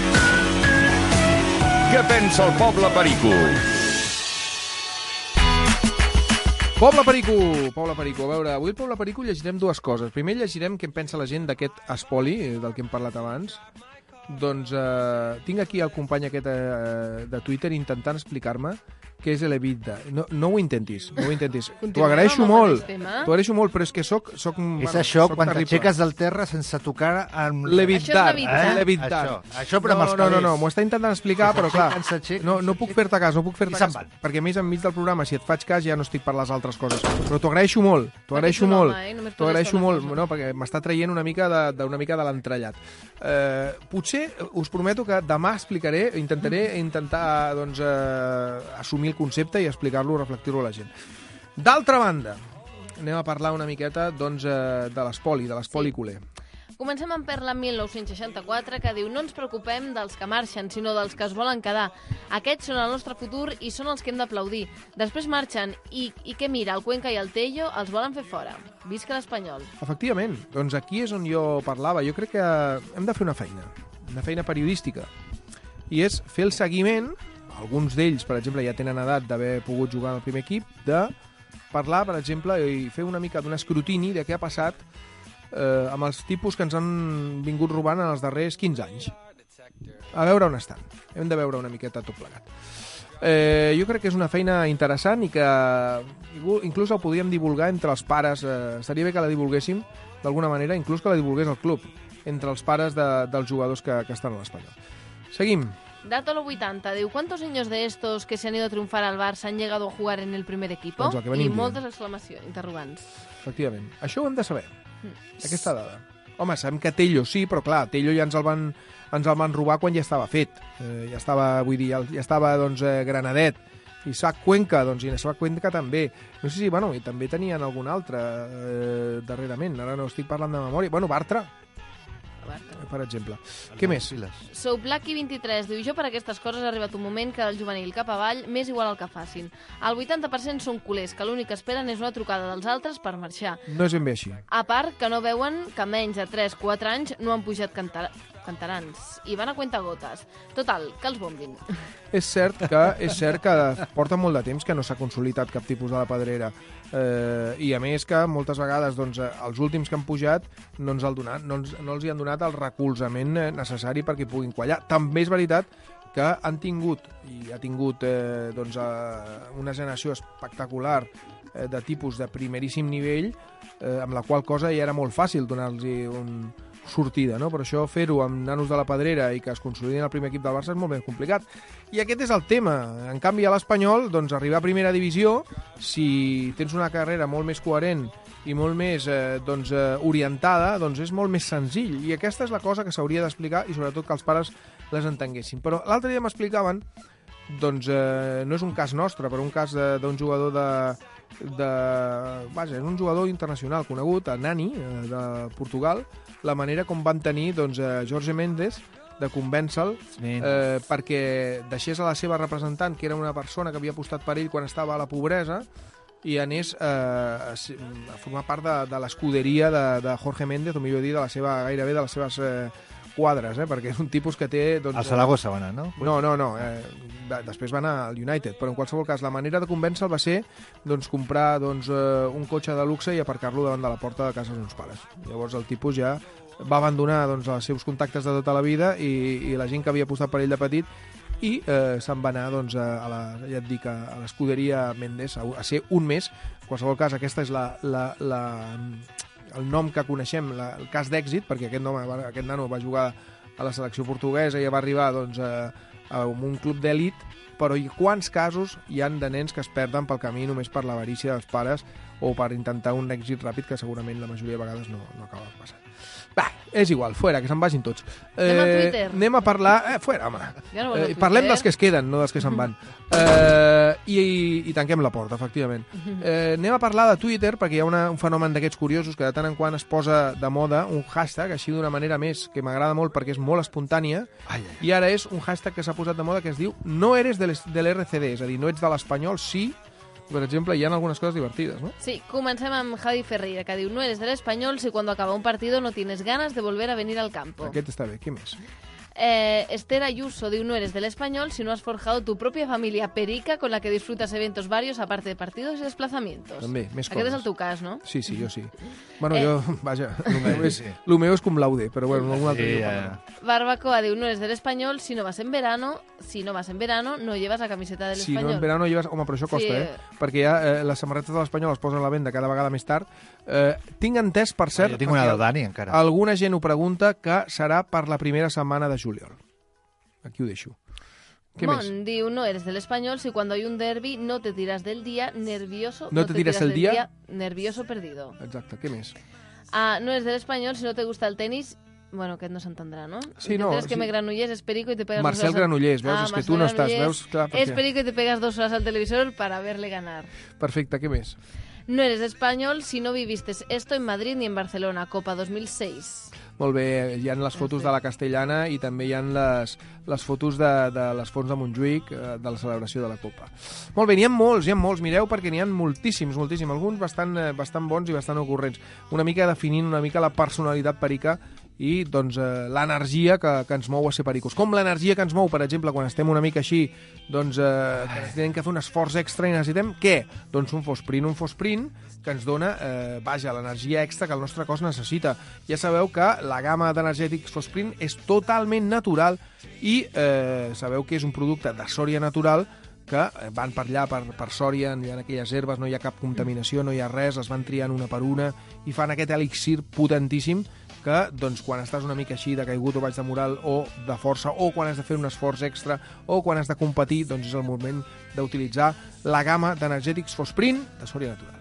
Què pensa el poble perico? Poble Perico. A veure, avui al Poble Perico llegirem dues coses. Primer llegirem què en pensa la gent d'aquest espoli, del que hem parlat abans. Doncs tinc aquí el company aquest de Twitter intentant explicar-me què és l'EBITDA. No ho intentis. T'ho agraeixo molt, però és que soc és això, quan t'aixeques del terra sense tocar amb l'EBITDA. Això, però amb els calés. No, m'ho està intentant explicar, però clar, no puc fer-te cas, perquè a més enmig del programa, si et faig cas, ja no estic per les altres coses. Però t'ho agraeixo molt, no, perquè m'està traient una mica de l'entrellat. Potser us prometo que demà intentaré assumir el concepte i explicar-lo, reflectir-lo a la gent. D'altra banda, anem a parlar una miqueta de l'espoli culer. Comencem amb Perla 1964, que diu: no ens preocupem dels que marxen, sinó dels que es volen quedar. Aquests són el nostre futur i són els que hem d'aplaudir. Després marxen i què mira, el Cuenca i el Tello els volen fer fora. Visca l'Espanyol. Efectivament, doncs aquí és on jo parlava. Jo crec que hem de fer una feina periodística, i és fer el seguiment. Alguns d'ells, per exemple, ja tenen edat d'haver pogut jugar en el primer equip, de parlar, per exemple, i fer una mica d'un escrutini de què ha passat amb els tipus que ens han vingut robant en els darrers 15 anys. A veure on estan. Hem de veure una miqueta tot plegat. Jo crec que és una feina interessant i que inclús el podríem divulgar entre els pares. Estaria bé que la divulguéssim d'alguna manera, inclús que la divulgués el club, entre els pares dels jugadors que estan a l'Espanyol. Seguim. Datolo 80 diu: ¿cuántos niños de estos que se han ido a triunfar al Barça han llegado a jugar en el primer equipo? I moltes exclamacions, interrogants. Efectivament. Això ho hem de saber, aquesta dada. Home, sabem que Tello sí, però clar, Tello ja ens el van robar quan ja estava fet. Ja estava granadet. Isaac Cuenca, doncs Isaac Cuenca també. No sé si, i també tenien algun altre darrerament. Ara no estic parlant de memòria. Bartra, per exemple. Què més? Souplaki23 diu: jo per aquestes coses ha arribat un moment que del juvenil cap avall m'és igual el que facin. El 80% són culers, que l'únic que esperen és una trucada dels altres per marxar. No és ben bé així. A part que no veuen que menys de 3-4 anys no han pujat cantarans i van a cuentagotes. Total, que els bombin. És cert que porta molt de temps que no s'ha consolidat cap tipus de la pedrera. I a més que moltes vegades els últims que han pujat no els hi han donat el recolzament necessari perquè puguin quallar. També és veritat que han tingut una generació espectacular de tipus de primeríssim nivell, amb la qual cosa ja era molt fàcil donar-los sortida, no? Per això fer-ho amb nanos de la pedrera i que es consolidin el primer equip del Barça és molt més complicat. I aquest és el tema. En canvi, a l'Espanyol, arribar a primera divisió, si tens una carrera molt més coherent i molt més orientada, és molt més senzill. I aquesta és la cosa que s'hauria d'explicar i sobretot que els pares les entenguessin. Però l'altre dia m'explicaven, no és un cas nostre, però un cas d'un jugador és un jugador internacional conegut, a Nani, de Portugal, la manera com van tenir Jorge Méndez de convèncer-lo perquè deixés a la seva representant, que era una persona que havia apostat per ell quan estava a la pobresa, i anés a formar part de l'escuderia de Jorge Méndez, o millor dir, gairebé de les seves quadres, perquè és un tipus que té... Doncs, al Saragossa va anar, no? No. Després va anar al United, però en qualsevol cas la manera de convèncer-lo va ser doncs, comprar un cotxe de luxe i aparcar-lo davant de la porta de casa dels seus pares. Llavors el tipus ja va abandonar doncs, els seus contactes de tota la vida i la gent que havia apostat per ell de petit i se'n va anar doncs, a l'escuderia Mendes a ser un mes. En qualsevol cas, aquesta és el nom que coneixem, el cas d'èxit, perquè aquest nano va jugar a la selecció portuguesa i va arribar doncs, a un club d'elit, però quants casos hi han de nens que es perden pel camí només per l'avarícia dels pares o per intentar un èxit ràpid que segurament la majoria de vegades no acaba passant. Va, és igual, fuera, que se'n vagin tots. Anem a Twitter. Anem a parlar... Fuera, home. Ja no parlem dels que es queden, no dels que se'n van. I tanquem la porta, efectivament. Anem a parlar de Twitter, perquè hi ha un fenomen d'aquests curiosos que de tant en quant es posa de moda un hashtag, així d'una manera més, que m'agrada molt perquè és molt espontània, i ara és un hashtag que s'ha posat de moda que es diu no eres de l'RCD, és a dir, no ets de l'Espanyol, sí. Per exemple, hi ha algunes coses divertides, ¿no? Sí, comencem amb Javi Ferreira, que diu: no eres del español si cuando acaba un partido no tienes ganas de volver a venir al campo. Aquest està bé, què més? Esther Ayuso diu: no eres del español si no has forjado tu propia familia perica con la que disfrutas eventos varios aparte de partidos y desplazamientos. També, més coses. Aquest és el teu cas, no? Sí, jo sí. Bueno, jo, vaja, el meu és cum laude, però bueno, algun altre dia. Barbacoa diu: no eres del español si no vas en verano no llevas la camiseta del español. Si no en verano llevas... Home, però això costa, perquè ja les samarretes de l'Espanyol es posen a la venda cada vegada més tard. Tinc entès, per cert... Jo tinc una de Dani, encara. Alguna gent ho pregunta, que serà per la primera setmana de juliol. Aquí ho deixo. ¿Qué Mon més? diu: no eres del español si cuando hay un derbi no te tiras del día nervioso. ¿No te tiras del día? Nervioso perdido. Exacte, què més? No eres del español si no te gusta el tenis. Bueno, aquest no s'entendrà, ¿no? Sí, no. Es que me Granollers es perico y te pegas Marcel 2 horas... Granollers, veus? És que tu no estàs, veus? Clar, Es perico y te pegas 2 horas al televisor para verle ganar. Perfecte, què més? No eres español si no viviste esto en Madrid ni en Barcelona, Copa 2006. Molt bé, hi ha les fotos de la Castellana i també hi ha les fotos de les fonts de Montjuïc, de la celebració de la Copa. Molt bé, n'hi ha molts, mireu, perquè n'hi ha moltíssims, alguns bastant bons i bastant ocurrents. Una mica definint una mica la personalitat perica i doncs l'energia que ens mou a ser pericos. Com l'energia que ens mou, per exemple, quan estem una mica així, doncs tenim que fer un esforç extra i necessitem què? Doncs un fosprint que ens dona, l'energia extra que el nostre cos necessita. Ja sabeu que la gamma d'energètics Fosprint és totalment natural i sabeu que és un producte de Sòria Natural que van per allà, per Sòria, hi ha aquelles herbes, no hi ha cap contaminació, no hi ha res, les van triant una per una i fan aquest elixir potentíssim que, doncs, quan estàs una mica així de caigut o baix de moral o de força, o quan has de fer un esforç extra, o quan has de competir, doncs és el moment d'utilitzar la gamma d'energètics Fosprint de Sòria Natural.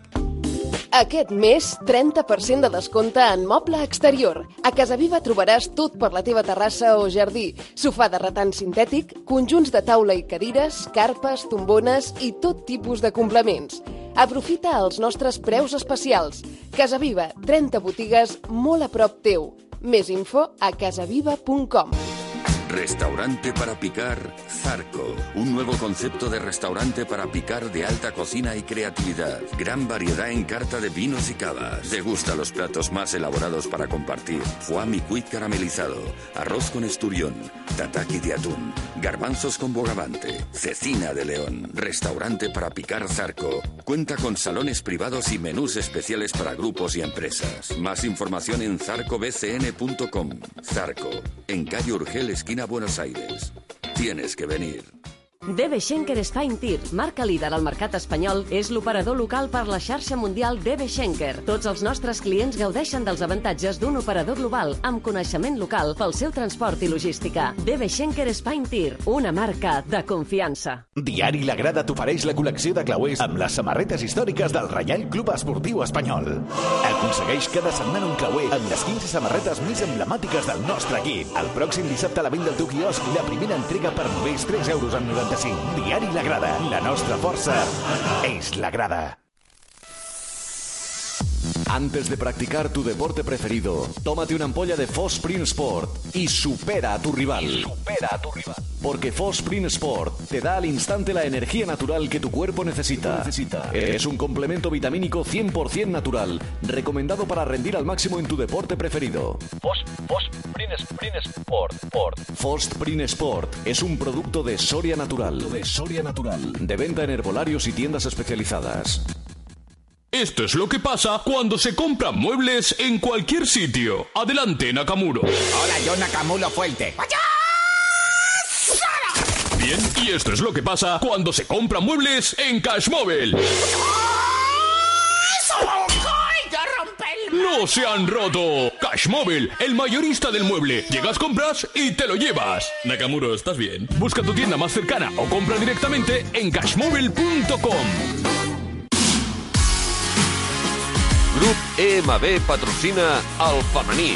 Aquest mes, 30% de descompte en moble exterior. A Casa Viva trobaràs tot per la teva terrassa o jardí. Sofà de ratán sintètic, conjunts de taula i cadires, carpes, tombones i tot tipus de complements. Aprofita els nostres preus especials. Casa Viva, 30 botigues molt a prop teu. Més info a casaviva.com. Restaurante para picar Zarco. Un nuevo concepto de restaurante para picar de alta cocina y creatividad. Gran variedad en carta de vinos y cavas. Degusta los platos más elaborados para compartir. Foie micuit caramelizado, arroz con esturión, tataki de atún, garbanzos con bogavante, cecina de león. Restaurante para picar Zarco. Cuenta con salones privados y menús especiales para grupos y empresas. Más información en zarcobcn.com. Zarco, en calle Urgel, esquina Buenos Aires. Tienes que venir. DB Schenker Spine Tir, marca líder al mercat espanyol, és l'operador local per la xarxa mundial DB Schenker. Tots els nostres clients gaudeixen dels avantatges d'un operador global amb coneixement local pel seu transport i logística. DB Schenker Spine Tir, una marca de confiança. Diari La Grada t'ofereix la col·lecció de clauers amb les samarretes històriques del Reial Club Esportiu Espanyol. Aconsegueix cada setmana un clauer amb les 15 samarretes més emblemàtiques del nostre equip. El pròxim dissabte a la venda del teu quiosc, la primera entrega per només 3,95 €. Diari La Grada. La nostra força és la grada. Antes de practicar tu deporte preferido, tómate una ampolla de Fosprint Sport y supera a tu rival. Porque Fosprint Sport te da al instante la energía natural que tu cuerpo necesita. Es un complemento vitamínico 100% natural, recomendado para rendir al máximo en tu deporte preferido. Fosprint Sport es un producto de Soria Natural. De venta en herbolarios y tiendas especializadas. Esto es lo que pasa cuando se compran muebles en cualquier sitio. Adelante, Nakamuro. Hola, yo Nakamuro Fuerte. Bien, y esto es lo que pasa cuando se compran muebles en Cashmobile. ¡No se han roto! Cashmobile, el mayorista del mueble. Llegas, compras y te lo llevas. Nakamuro, ¿estás bien? Busca tu tienda más cercana o compra directamente en cashmobile.com. Grup EMB patrocina el femení.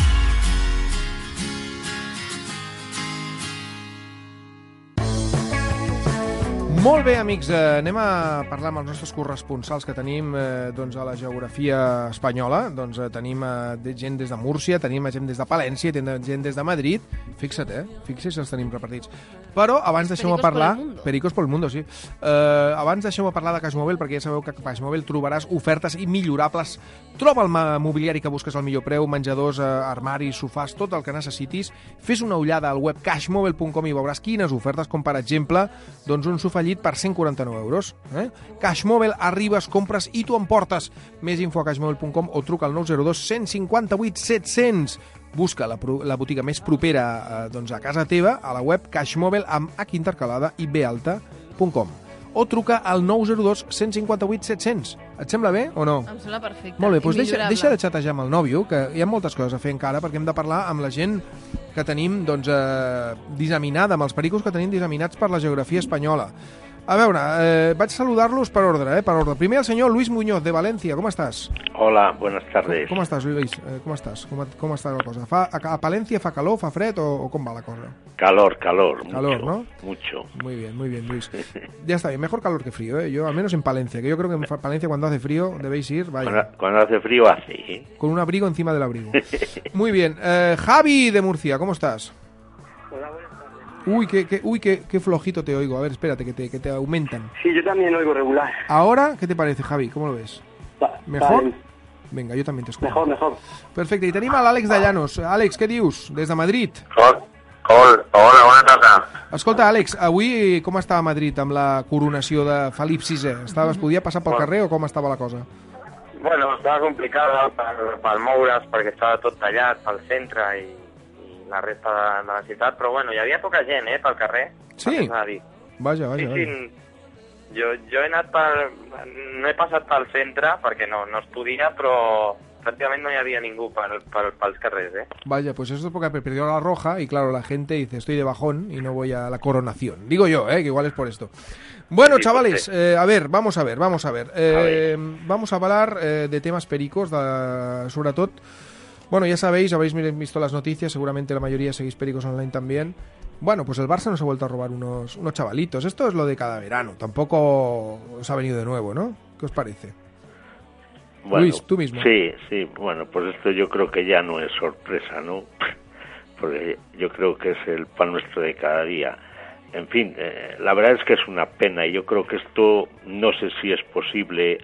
Molt bé, amics, anem a parlar amb els nostres corresponsals que tenim doncs, a la geografia espanyola. Doncs, tenim gent des de Múrcia, tenim gent des de Palència, tenim gent des de Madrid. Fixa't, fixa't si els tenim repartits. Però abans deixeu-me parlar... Pericos por el mundo, sí. Abans deixeu-me parlar de Cashmobile, perquè ja sabeu que a Cashmobile trobaràs ofertes immillorables. Troba el mobiliari que busques al millor preu, menjadors, armaris, sofàs, tot el que necessitis. Fes una ullada al web cashmobile.com i veuràs quines ofertes, com per exemple, doncs un sofà llit per 149 euros. Cashmobile, arribes, compres i t'ho emportes. Més info a cashmobile.com o truca al 902 158 700. Busca la botiga més propera doncs, a casa teva, a la web cashmobile amb H intercalada i balta.com. O truca al 902 158 700. Et sembla bé o no? Em sembla perfecte. Molt bé, doncs deixa de xatejar amb el nòvio, que hi ha moltes coses a fer encara, perquè hem de parlar amb la gent que tenim doncs, disseminada, amb els pericos que tenim disseminats per la geografia espanyola. A veure, vaig saludar-los per ordre, per ordre. Primer el senyor Luis Muñoz, de Valencia. ¿Cómo estás? Hola, buenas tardes. ¿Cómo estás, Luis? ¿Cómo estás? ¿Cómo está la cosa? ¿A Palencia fa calor, fa fred o cómo va la cosa? Calor, calor, mucho, ¿no? Mucho. Muy bien, Luis. Ya está bien, mejor calor que frío, ¿eh? Yo, al menos en Palencia, que yo creo que en Palencia cuando hace frío debéis ir, vaya. Cuando hace frío hace, ¿eh? Con un abrigo encima del abrigo. Muy bien. Javi de Murcia, ¿cómo estás? Hola, buenas tardes. Uy, qué flojito te oigo. A ver, espérate, que te aumentan. Sí, yo también oigo regular. ¿Ahora qué te parece, Javi? ¿Cómo lo ves? ¿Mejor? Vale. Vinga, jo també t'escolto. Mejor. Perfecte, i tenim a l'Àlex de Llanos. Àlex, què dius? Des de Madrid. Hola, bona tarda. Escolta, Àlex, avui com estava Madrid amb la coronació de Felip VI? Es podia passar pel carrer o com estava la cosa? Bueno, estava complicada per moure's perquè estava tot tallat pel centre i la resta de la ciutat, però bueno, hi havia poca gent, pel carrer. Sí? Vaja. Sí, jo he anat no he passat pel centre perquè no es podia, però prácticamente no había ningún para los carreras, Vaya, pues eso es porque perdió la roja y claro, la gente dice, estoy de bajón y no voy a la coronación. Digo yo, que igual es por esto. Bueno, sí, chavales, a ver, vamos a ver. Vamos a hablar de temas pericos, sobre todo. Bueno, ya sabéis, habéis visto las noticias, seguramente la mayoría seguís pericos online también. Bueno, pues el Barça nos ha vuelto a robar unos chavalitos. Esto es lo de cada verano, tampoco os ha venido de nuevo, ¿no? ¿Qué os parece? Bueno, Luis, tú mismo. Sí, bueno, pues esto yo creo que ya no es sorpresa, ¿no? Porque yo creo que es el pan nuestro de cada día. En fin, la verdad es que es una pena y yo creo que esto, no sé si es posible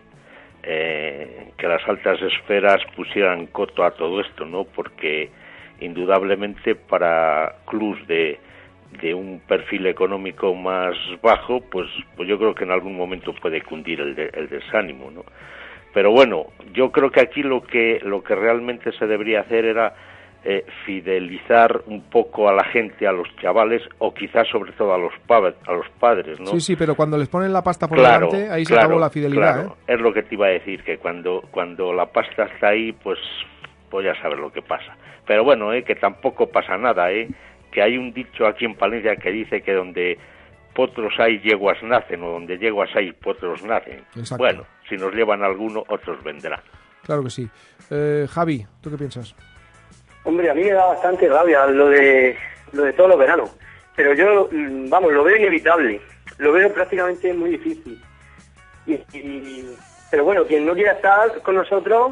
que las altas esferas pusieran coto a todo esto, ¿no? Porque indudablemente para clubs de un perfil económico más bajo, pues yo creo que en algún momento puede cundir el desánimo, ¿no? Pero bueno, yo creo que aquí lo que realmente se debería hacer era fidelizar un poco a la gente, a los chavales, o quizás sobre todo a los padres, ¿no? Sí, pero cuando les ponen la pasta por delante, ahí se acabó la fidelidad, Claro, es lo que te iba a decir, que cuando la pasta está ahí, pues ya sabes lo que pasa. Pero bueno, que tampoco pasa nada, que hay un dicho aquí en Palencia que dice que donde potros hay, yeguas nacen, o donde yeguas hay, potros nacen. Exacto. Bueno, si nos llevan alguno, otros vendrán. Claro que sí. Javi, ¿tú qué piensas? Hombre, a mí me da bastante rabia lo de todos los veranos. Pero yo, lo veo inevitable. Lo veo prácticamente muy difícil. Pero bueno, quien no quiera estar con nosotros,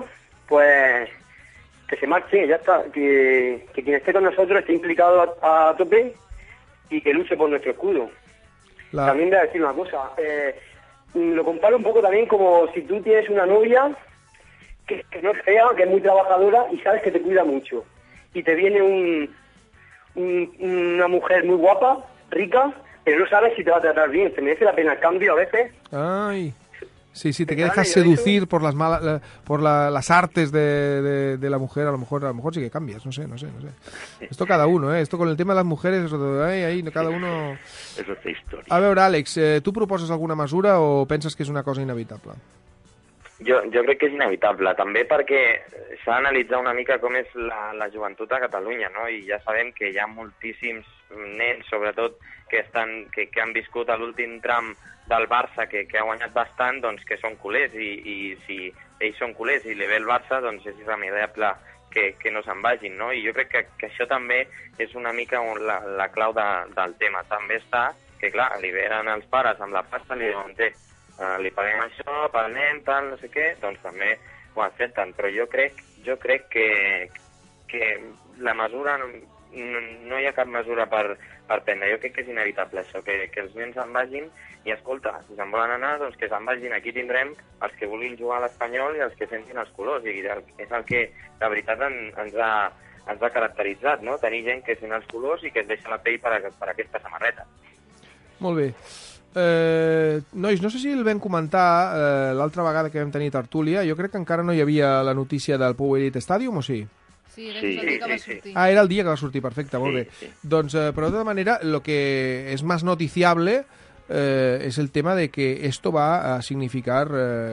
pues que se marche, ya está, que quien esté con nosotros esté implicado a tope y que luche por nuestro escudo. También voy a decir una cosa, lo comparo un poco también como si tú tienes una novia que no es fea, que es muy trabajadora y sabes que te cuida mucho, y te viene una mujer muy guapa, rica, pero no sabes si te va a tratar bien, ¿te merece la pena el cambio a veces? Ay... Sí, te dejas seducir por las las artes de la mujer, a lo mejor sí que cambias, no sé. Esto cada uno, esto con el tema de las mujeres, ahí cada uno... És otra història. A veure, Àlex, tu proposes alguna mesura o penses que és una cosa inevitable? Jo crec que és inevitable, també perquè s'ha d'analitzar una mica com és la joventut a Catalunya, no? I ja sabem que hi ha moltíssims nens, sobretot, que han viscut a l'últim tram del Barça, que ha guanyat bastant, doncs que són culers, i si ells són culers i li ve el Barça, doncs és irremediable que no se'n vagin, no? I jo crec que això també és una mica la clau del tema. També està que, clar, li venen els pares amb la pasta i li diuen, li paguem això pel nen, tal, no sé què, doncs també ho accepten. Però jo crec que la mesura, no hi ha cap mesura per prendre. Jo crec que és inevitable això, que els nens se'n vagin i, escolta, si se'n volen anar, doncs que se'n vagin. Aquí tindrem els que vulguin jugar a l'Espanyol i els que sentin els colors. I és el que, de veritat, ens ha caracteritzat, no? Tenir gent que sent els colors i que es deixa la pell per aquesta samarreta. Molt bé. Nois, no sé si el vam comentar l'altra vegada que vam tenir tertúlia. Jo crec que encara no hi havia la notícia del Power Elite Stadium, o sí? Sí, era el dia que va sortir. Ah, era el dia que va sortir, perfecte, molt bé. Sí. Doncs, però de tota manera, lo que es más noticiable es el tema de que esto va a significar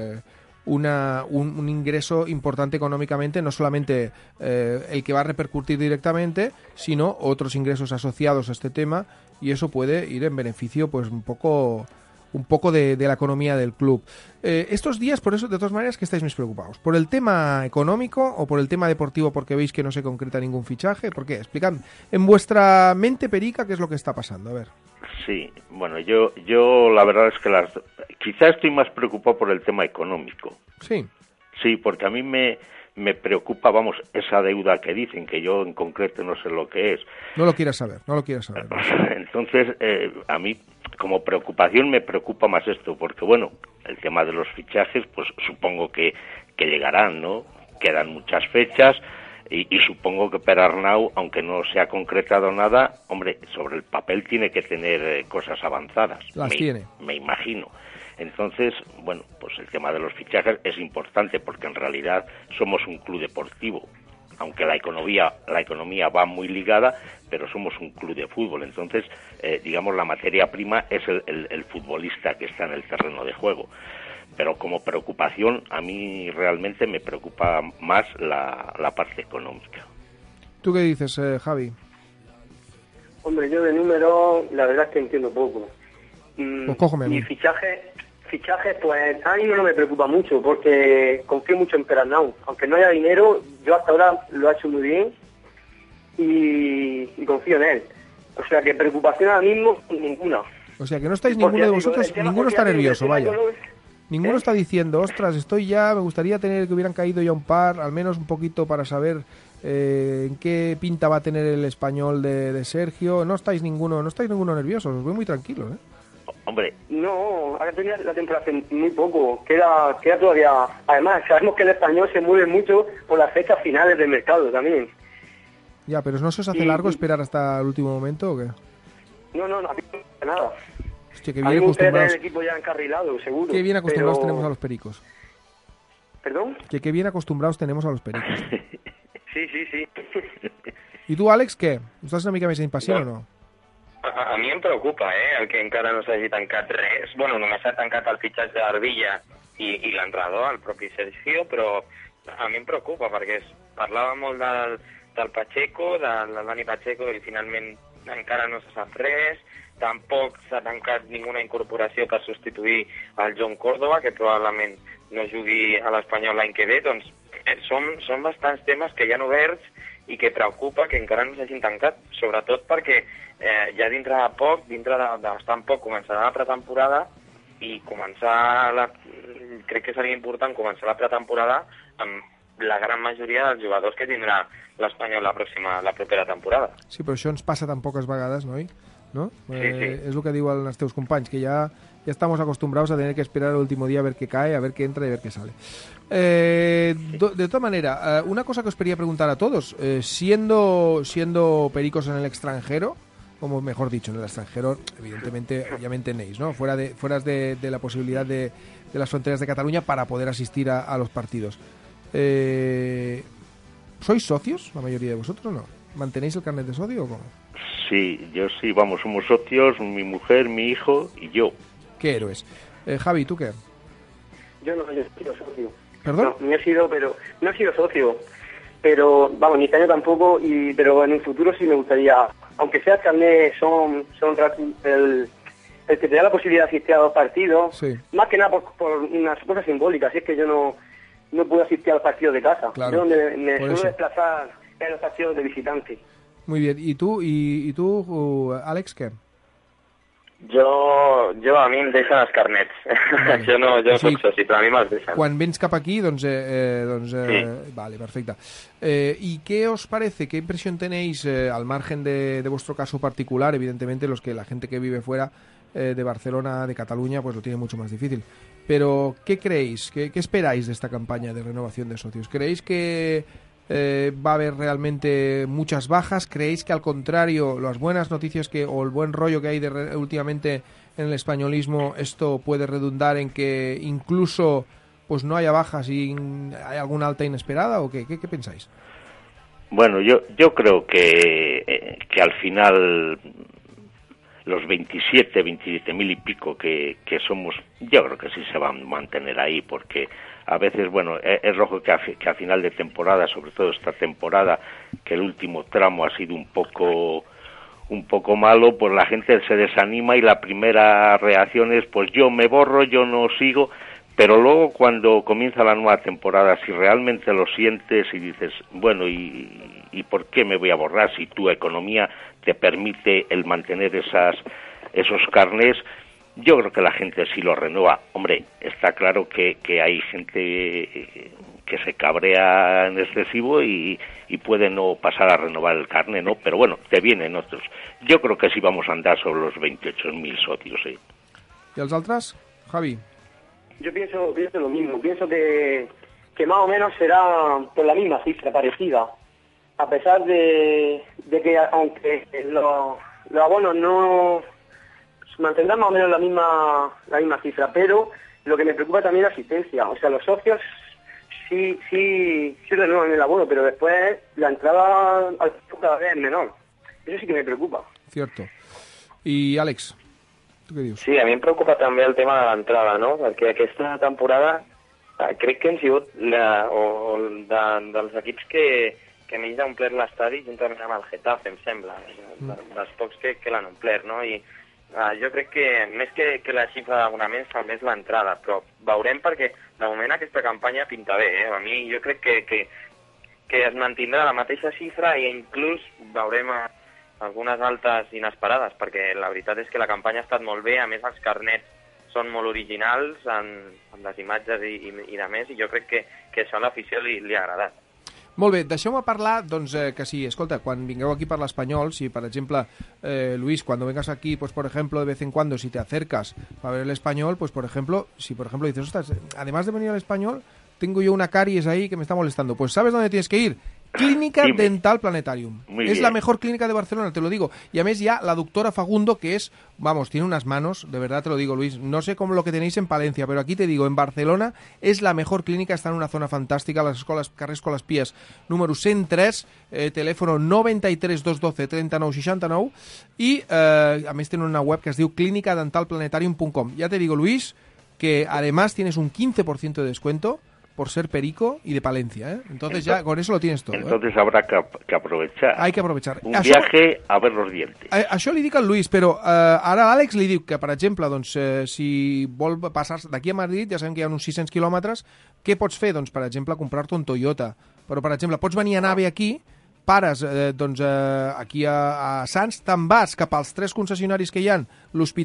un ingreso importante económicamente, no solamente el que va a repercutir directamente, sino otros ingresos asociados a este tema, y eso puede ir en beneficio, pues un poco de la economía del club. Estos días, por eso, de todas maneras, ¿qué estáis más preocupados? ¿Por el tema económico o por el tema deportivo porque veis que no se concreta ningún fichaje? ¿Por qué? Explicadme. En vuestra mente perica, ¿qué es lo que está pasando? A ver. Sí, bueno, yo la verdad es que quizá estoy más preocupado por el tema económico. Sí. Sí, porque a mí me preocupa, vamos, esa deuda que dicen, que yo en concreto no sé lo que es. No lo quieras saber. Entonces, a mí, como preocupación, me preocupa más esto, porque, bueno, el tema de los fichajes, pues supongo que llegarán, ¿no? Quedan muchas fechas y supongo que Per Arnau, aunque no se ha concretado nada, hombre, sobre el papel tiene que tener cosas avanzadas. Tiene. Me imagino. Entonces, bueno, pues el tema de los fichajes es importante porque en realidad somos un club deportivo, aunque la economía va muy ligada, pero somos un club de fútbol. Entonces, digamos, la materia prima es el futbolista que está en el terreno de juego. Pero como preocupación, a mí realmente me preocupa más la parte económica. ¿Tú qué dices, Javi? Hombre, yo de números, la verdad es que entiendo poco. Pues cógeme a mí. Y fichajes, pues a mí no me preocupa mucho, porque confío mucho en Per Arnau. Aunque no haya dinero, yo hasta ahora lo he hecho muy bien y confío en él. O sea que preocupación ahora mismo, ninguna. O sea que no estáis ninguno de vosotros, ninguno está nervioso, vaya. Ninguno está diciendo, ostras, me gustaría tener que hubieran caído ya un par, al menos un poquito para saber en qué pinta va a tener el Español de Sergio. No estáis ninguno nervioso, os veo muy tranquilos, ¿eh? Hombre. No, ahora tenía la temporada muy poco, queda todavía. Además, sabemos que el Español se mueve mucho por las fechas finales del mercado también. Ya, pero ¿no se os hace largo esperar hasta el último momento o qué? No, a mí no me nada. Hostia, que bien acostumbrados. El equipo ya encarrilado, seguro. Qué bien acostumbrados tenemos a los pericos. ¿Perdón? Que qué bien acostumbrados tenemos a los pericos. Sí. I tu, Àlex, què? Estàs una mica més impacient o no? A mi em preocupa, el que encara no s'hagi tancat res. Bueno, només s'ha tancat el fitxatge d'Arbilla i l'entrenador, el propi Sergio, però a mi em preocupa perquè es parlava molt del Pacheco, del Dani Pacheco, i finalment encara no se sap res. Tampoc s'ha tancat ninguna incorporació per substituir el John Córdoba, que probablement no jugui a l'Espanyol l'any que ve. Doncs són bastants temes que hi ha oberts i que preocupa que encara no s'hagin tancat, sobretot perquè ja dintre de poc, dintre de bastant poc, començarà la pretemporada i crec que seria important començar la pretemporada amb la gran majoria dels jugadors que tindrà l'Espanyol la propera temporada. Sí, però això ens passa tan poques vegades, noi? ¿No? Sí. Es lo que digo a los teus companys, que ya estamos acostumbrados a tener que esperar el último día a ver qué cae, a ver qué entra y a ver qué sale. De toda manera, una cosa que os quería preguntar a todos, siendo pericos en el extranjero, como mejor dicho, en el extranjero, evidentemente, ya me entendéis, ¿no? Fuera de la posibilidad de las fronteras de Cataluña para poder asistir a los partidos. ¿Sois socios, la mayoría de vosotros, o no? ¿Mantenéis el carnet de socio o cómo? Sí, yo sí, vamos, somos socios, mi mujer, mi hijo y yo. ¿Qué héroes? Javi, ¿tú qué? Yo no he sido socio. ¿Perdón? No he sido socio, pero vamos, ni este año tampoco, pero en un futuro sí me gustaría, aunque sea el carnet, son el que te da la posibilidad de asistir a 2 partidos, sí. Más que nada por unas cosas simbólicas, si es que yo no puedo asistir a los partidos de casa, claro, yo me suelo desplazar en los partidos de visitante. Muy bien, ¿y tú, Àlex, què? Jo a mi em deixen els carnets. Vale. Jo soc soci, però a mi me'ls deixen. Quan vens cap aquí, sí. Vale, perfecte. ¿Y qué os parece? ¿Qué impresión tenéis, al margen de vuestro caso particular? Evidentemente, la gente que vive fuera de Barcelona, de Cataluña, pues lo tiene mucho más difícil. Pero, ¿qué creéis? ¿Qué esperáis de esta campaña de renovación de socios? ¿Creéis que va a haber realmente muchas bajas? ¿Creéis que al contrario, las buenas noticias o el buen rollo que hay últimamente en el españolismo, esto puede redundar en que incluso pues no haya bajas y hay alguna alta inesperada? ¿O qué pensáis? Bueno, yo creo que al final los 27.000 y pico que somos, yo creo que sí se van a mantener ahí, porque a veces, bueno, es rojo que a final de temporada, sobre todo esta temporada, que el último tramo ha sido un poco malo, pues la gente se desanima y la primera reacción es, pues yo me borro, yo no sigo, pero luego cuando comienza la nueva temporada, si realmente lo sientes y dices, bueno, ¿y por qué me voy a borrar si tu economía te permite el mantener esos carnés? Yo creo que la gente sí lo renueva. Hombre, está claro que hay gente que se cabrea en excesivo y puede no pasar a renovar el carné, ¿no? Pero bueno, te vienen otros. Yo creo que sí vamos a andar sobre los 28.000 socios, sí. ¿Y los otros, Javi? Yo pienso lo mismo. Pienso que más o menos será por la misma cifra, parecida. A pesar de que, aunque los abonos no mantendrán más o menos la misma cifra, pero lo que me preocupa también es la asistencia. O sea, los socios sí renuevan el abono, pero después la entrada al cada vez es menor. Eso sí que me preocupa. Cierto. I Àlex, tu què dius? Sí, a mi em preocupa també el tema de l'entrada, no? Perquè aquesta temporada crec que hem sigut dels equips que menys ha omplert l'estadi juntament amb el Getafe, em sembla, dels pocs que l'han omplert, no? I jo crec que més que la xifra d'abonaments també és l'entrada, però veurem perquè de moment aquesta campanya pinta bé, A mi jo crec que es mantindrà la mateixa xifra i inclús veurem algunes altes inesperades, perquè la veritat és que la campanya ha estat molt bé, a més els carnets són molt originals amb les imatges i de més, i jo crec que això a l'afició li ha agradat. Molt bé, deixeu-me parlar, doncs, que sí, escolta, quan vingueu aquí per l'Espanyol, si, per exemple, Luis, cuando vengas aquí, pues, por ejemplo, de vez en cuando, si te acercas para ver el Español, pues, por ejemplo, si, por ejemplo, dices, ostras, además de venir al Español, tengo yo una caries ahí que me está molestando, pues, ¿sabes dónde tienes que ir? Clínica Dental Planetarium. Muy es bien. La mejor clínica de Barcelona, te lo digo. Y a mes ya la doctora Fagundo, que es, vamos, tiene unas manos, de verdad te lo digo, Luis, no sé cómo lo que tenéis en Palencia, pero aquí te digo, en Barcelona es la mejor clínica, está en una zona fantàstica, a les escoles, carrer Escoles Pies, número 103, teléfono 93 212 39 69, y a més tenen una web que es diu clinicadentalplanetarium.com. Ya te digo, Luis, que además tienes un 15% de descuento por ser perico y de Palencia, ¿eh? Entonces ya con eso lo tienes todo. Entonces habrà que aprovechar. Hay que aprovechar. Un viaje a ver los dientes. Això li dic al Luis, però ara l'Àlex li diu que, per exemple, doncs, si vol passar d'aquí a Madrid, ja sabem que hi ha uns 600 quilòmetres, què pots fer? Doncs, per exemple, comprar-te un Toyota. Però, per exemple, pots venir a nave aquí, pares aquí a Sants, te'n vas cap als 3 concessionaris que hi ha, l'Hospitalet,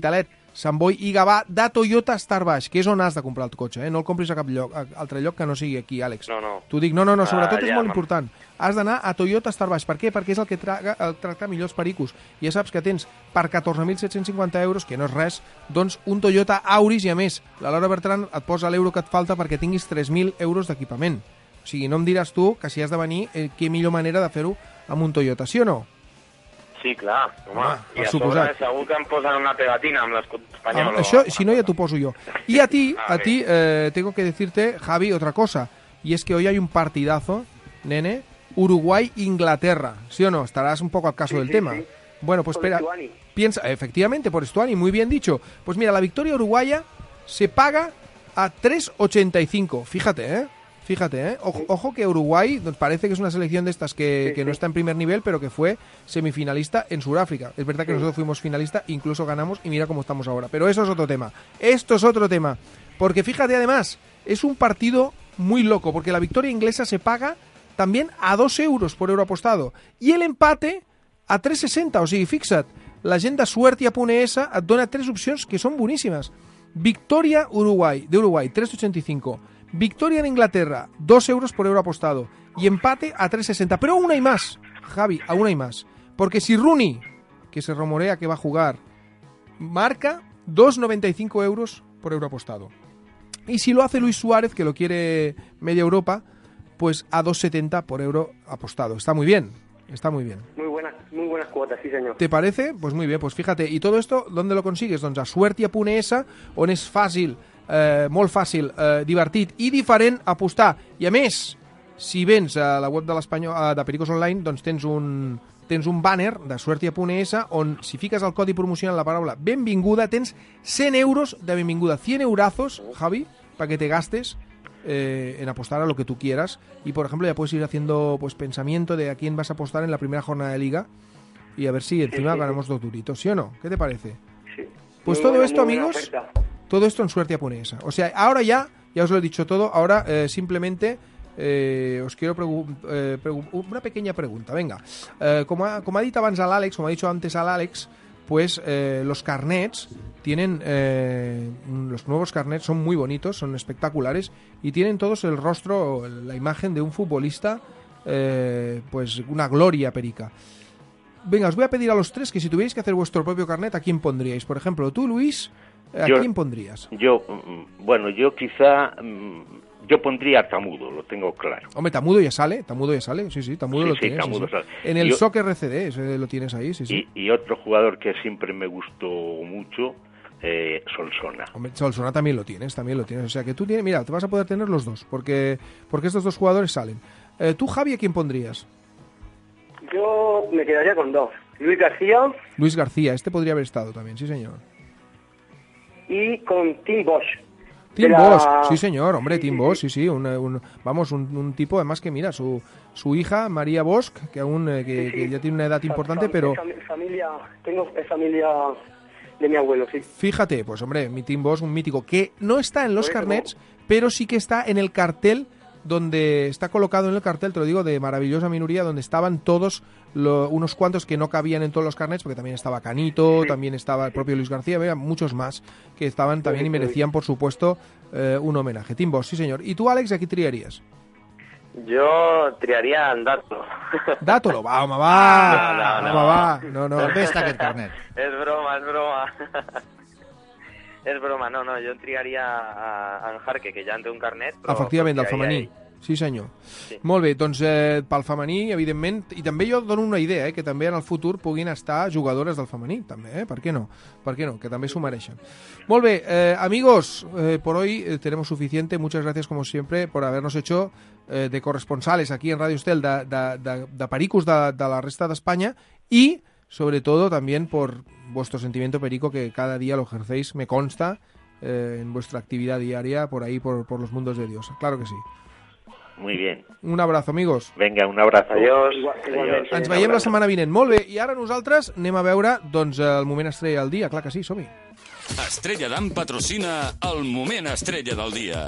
Sant Boi i Gavà de Toyota Star Baix, que és on has de comprar el cotxe, no el compris a cap altre lloc que no sigui aquí, Àlex. No. T'ho dic, no, sobretot és molt important. Has d'anar a Toyota Star Baix. Per què? Perquè és el que tracta millor els pericos. Ja saps que tens per 14.750 euros, que no és res, doncs un Toyota Auris i a més, la Laura Bertran et posa l'euro que et falta perquè tinguis 3.000 euros d'equipament. O sigui, no em diràs tu que si has de venir, què millor manera de fer-ho amb un Toyota, sí o no? Sí, clar, home. I a sobre segur que em posen una pegatina amb l'escut espanyol. Això, si no, ja t'ho poso jo. Y a ti, tengo que decirte, Javi, otra cosa. Y es que hoy hay un partidazo, nene, Uruguay-Inglaterra. ¿Sí o no? Estarás un poco al caso del tema. Bueno, pues espera. Piensa, efectivamente, por Estuani, muy bien dicho. Pues mira, la victoria uruguaya se paga a 3,85. Fíjate, Fíjate, Ojo que Uruguay parece que es una selección de estas que no está en primer nivel, pero que fue semifinalista en Sudáfrica. Es verdad que nosotros fuimos finalistas, incluso ganamos, y mira cómo estamos ahora. Pero eso es otro tema. Esto es otro tema. Porque fíjate, además, es un partido muy loco, porque la victoria inglesa se paga también a 2 euros por euro apostado. Y el empate a 3,60. O sigui, fixa't, la gent de Suertia.es et dona 3 opcions que són boníssimes. Victoria d'Uruguai, 3,85. Victoria de Inglaterra, 2 euros por euro apostado. Y empate a 3,60. Pero aún hay más, Javi, aún hay más. Porque si Rooney, que se rumorea que va a jugar, marca 2,95 euros por euro apostado. Y si lo hace Luis Suárez, que lo quiere media Europa, pues a 2,70 por euro apostado. Está muy bien. Muy buenas cuotas, sí senyor. ¿Te parece? Pues muy bien, pues fíjate. ¿Y todo esto dónde lo consigues? Doncs a Suertia.es, on és fàcil, molt fàcil, divertit i diferent apostar. I a més, si vens a la web de l'Espanyol de Pericos Online, doncs tens un banner de Suertia.es on si fiques el codi promocional la paraula benvinguda, tens 100 euros de benvinguda, 100 eurazos, Javi, para que te gastes en apostar a lo que tú quieras. Y por ejemplo ya puedes ir haciendo pues pensamiento de a quién vas a apostar en la primera jornada de liga y a ver si encima ganamos 2 duritos, ¿sí o no? ¿Qué te parece? Sí. Pues todo esto, amigos, todo esto en Suertia.es. O sea, ahora ya os lo he dicho todo. Ahora simplemente os quiero una pequeña pregunta. Venga, como ha dicho abans a l'Àlex, como ha dicho antes a l'Àlex, pues los carnets tienen los nuevos carnets son muy bonitos, son espectaculares y tienen todos el rostro, la imagen de un futbolista, pues una gloria perica. Venga, os voy a pedir a los tres que si tuvierais que hacer vuestro propio carnet, ¿a quién pondríais? Por ejemplo, tú, Luis, quién pondrías? Yo quizá yo pondría a Tamudo, lo tengo claro. Hombre, Tamudo ya sale, sí, Tamudo lo tienes. Tamudo sí. Sale. En el Soccer RCD lo tienes ahí, sí. Y otro jugador que siempre me gustó mucho, Solsona. Hombre, Solsona también lo tienes, o sea que tú tienes, mira, te vas a poder tener los dos, porque estos dos jugadores salen. Tú, Javi, ¿a quién pondrías? Yo me quedaría con 2. Luis García, este podría haber estado también, sí señor. Y con Tim Bosch. Bosch, sí señor, hombre, Tim Bosch, sí, un tipo además que mira, su hija María Bosch, que aún que ya tiene una edad importante, pero tengo familia de mi abuelo, sí. Fíjate, pues hombre, mi Tim Bosch, un mítico, que no está en los carnets, pero sí que está en el cartel, donde está colocado en el cartel, te lo digo, de Maravillosa Minoría, donde estaban todos unos cuantos que no cabían en todos los carnets, porque también estaba Canito, también estaba el propio Luis García, había muchos más que estaban también y merecían, por supuesto, un homenaje. Tim Bosch, sí señor. ¿Y tú, Àlex, a qui triaries? Jo triaria en Dátolo. Dátolo, va, home, va. No. També està aquest carnet. És broma. És broma, no, jo triaria en Jarque, que ja en té un carnet. Efectivament, del femení. Sí, senyor. Sí. Molt bé, doncs pel femení, evidentment, i també jo dono una idea, que també en el futur puguin estar jugadores del femení, també, ¿per qué no? Que també s'ho mereixen. Molt bé, amigos, por hoy tenemos suficiente. Muchas gracias, como siempre, por habernos hecho de corresponsales aquí en Radio Estel de Pericos de la resta d'Espanya y, sobre todo, también por vuestro sentimiento perico, que cada día lo ejercéis, me consta, en vuestra actividad diaria, por ahí, por los mundos de Dios. Claro que sí. Muy bien. Un abrazo, amigos. Vinga, un abrazo. Adiós. Ens veiem la setmana vinent. Molt bé, i ara nosaltres anem a veure doncs, el moment estrella del dia. Clar que sí, som-hi. Estrella d'Am patrocina el moment estrella del dia.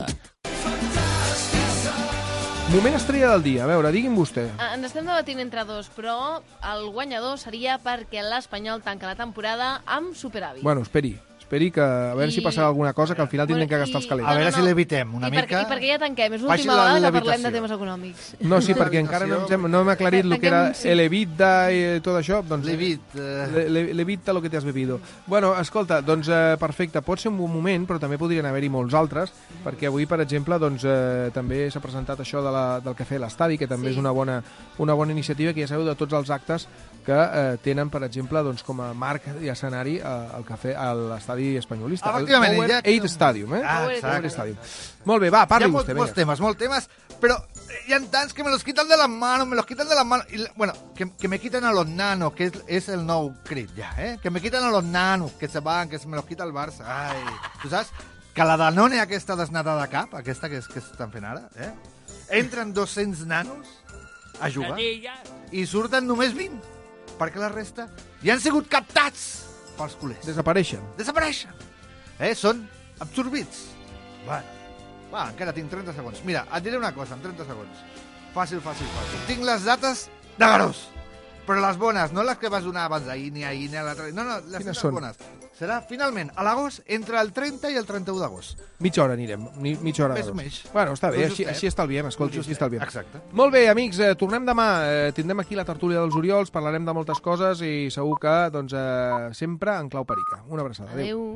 Moment estrella del dia. A veure, digui'm vostè. Ens estem debatint entre dos, però el guanyador seria perquè l'Espanyol tanca la temporada amb superàvit. Bueno, esperi. Esperi que a veure si passarà alguna cosa, que al final tindrem que gastar els calés. A veure si l'evitem una mica. I per què ja tanquem? És l'última vegada que parlem de temes econòmics. No, sí, perquè encara no hem aclarit el que era l'evita i tot això. L'evita lo que t'has bebido. Bueno, escolta, doncs perfecte, pot ser un bon moment, però també podrien haver-hi molts altres, perquè avui, per exemple, doncs, també s'ha presentat això del Cafè a l'Estadi, que també és una bona iniciativa, que ja sabeu de tots els actes que tenen, per exemple, doncs, com a marc i escenari al cafè a l'estadi espanyolista. El Power 8 Stadium, Power Stadium. Molt bé, va, parli vostè. Molts temes, però hi ha tants que me los quitan de las manos, y, bueno, que me quitan a los nanos, que es el nou crit ja, que me quitan a los nanos, que se van, que se me los quita el Barça. Ai, tu saps que la Danone aquesta desnata de cap, aquesta que estan fent ara, entren 200 nanos a jugar i surten només 20. Perquè la resta ja han sigut captats pels culers. Desapareixen. Són absorbits. Va, encara tinc 30 segons. Mira, et diré una cosa, en 30 segons. Fàcil. Tinc les dates de Garós. Però les bones, no les que vas donar abans d'ahir, ni ahir, ni a l'altre. No, les bones. Serà, finalment, a l'agost, entre el 30 i el 31 d'agost. Mitja hora anirem, mitja hora. Més. Bueno, està bé, així estalviem, escolti, així estalviem. Exacte. Molt bé, amics, tornem demà. Tindrem aquí la tertúlia dels Oriols, parlarem de moltes coses i segur que, doncs, sempre en clau perica. Una abraçada. Adéu.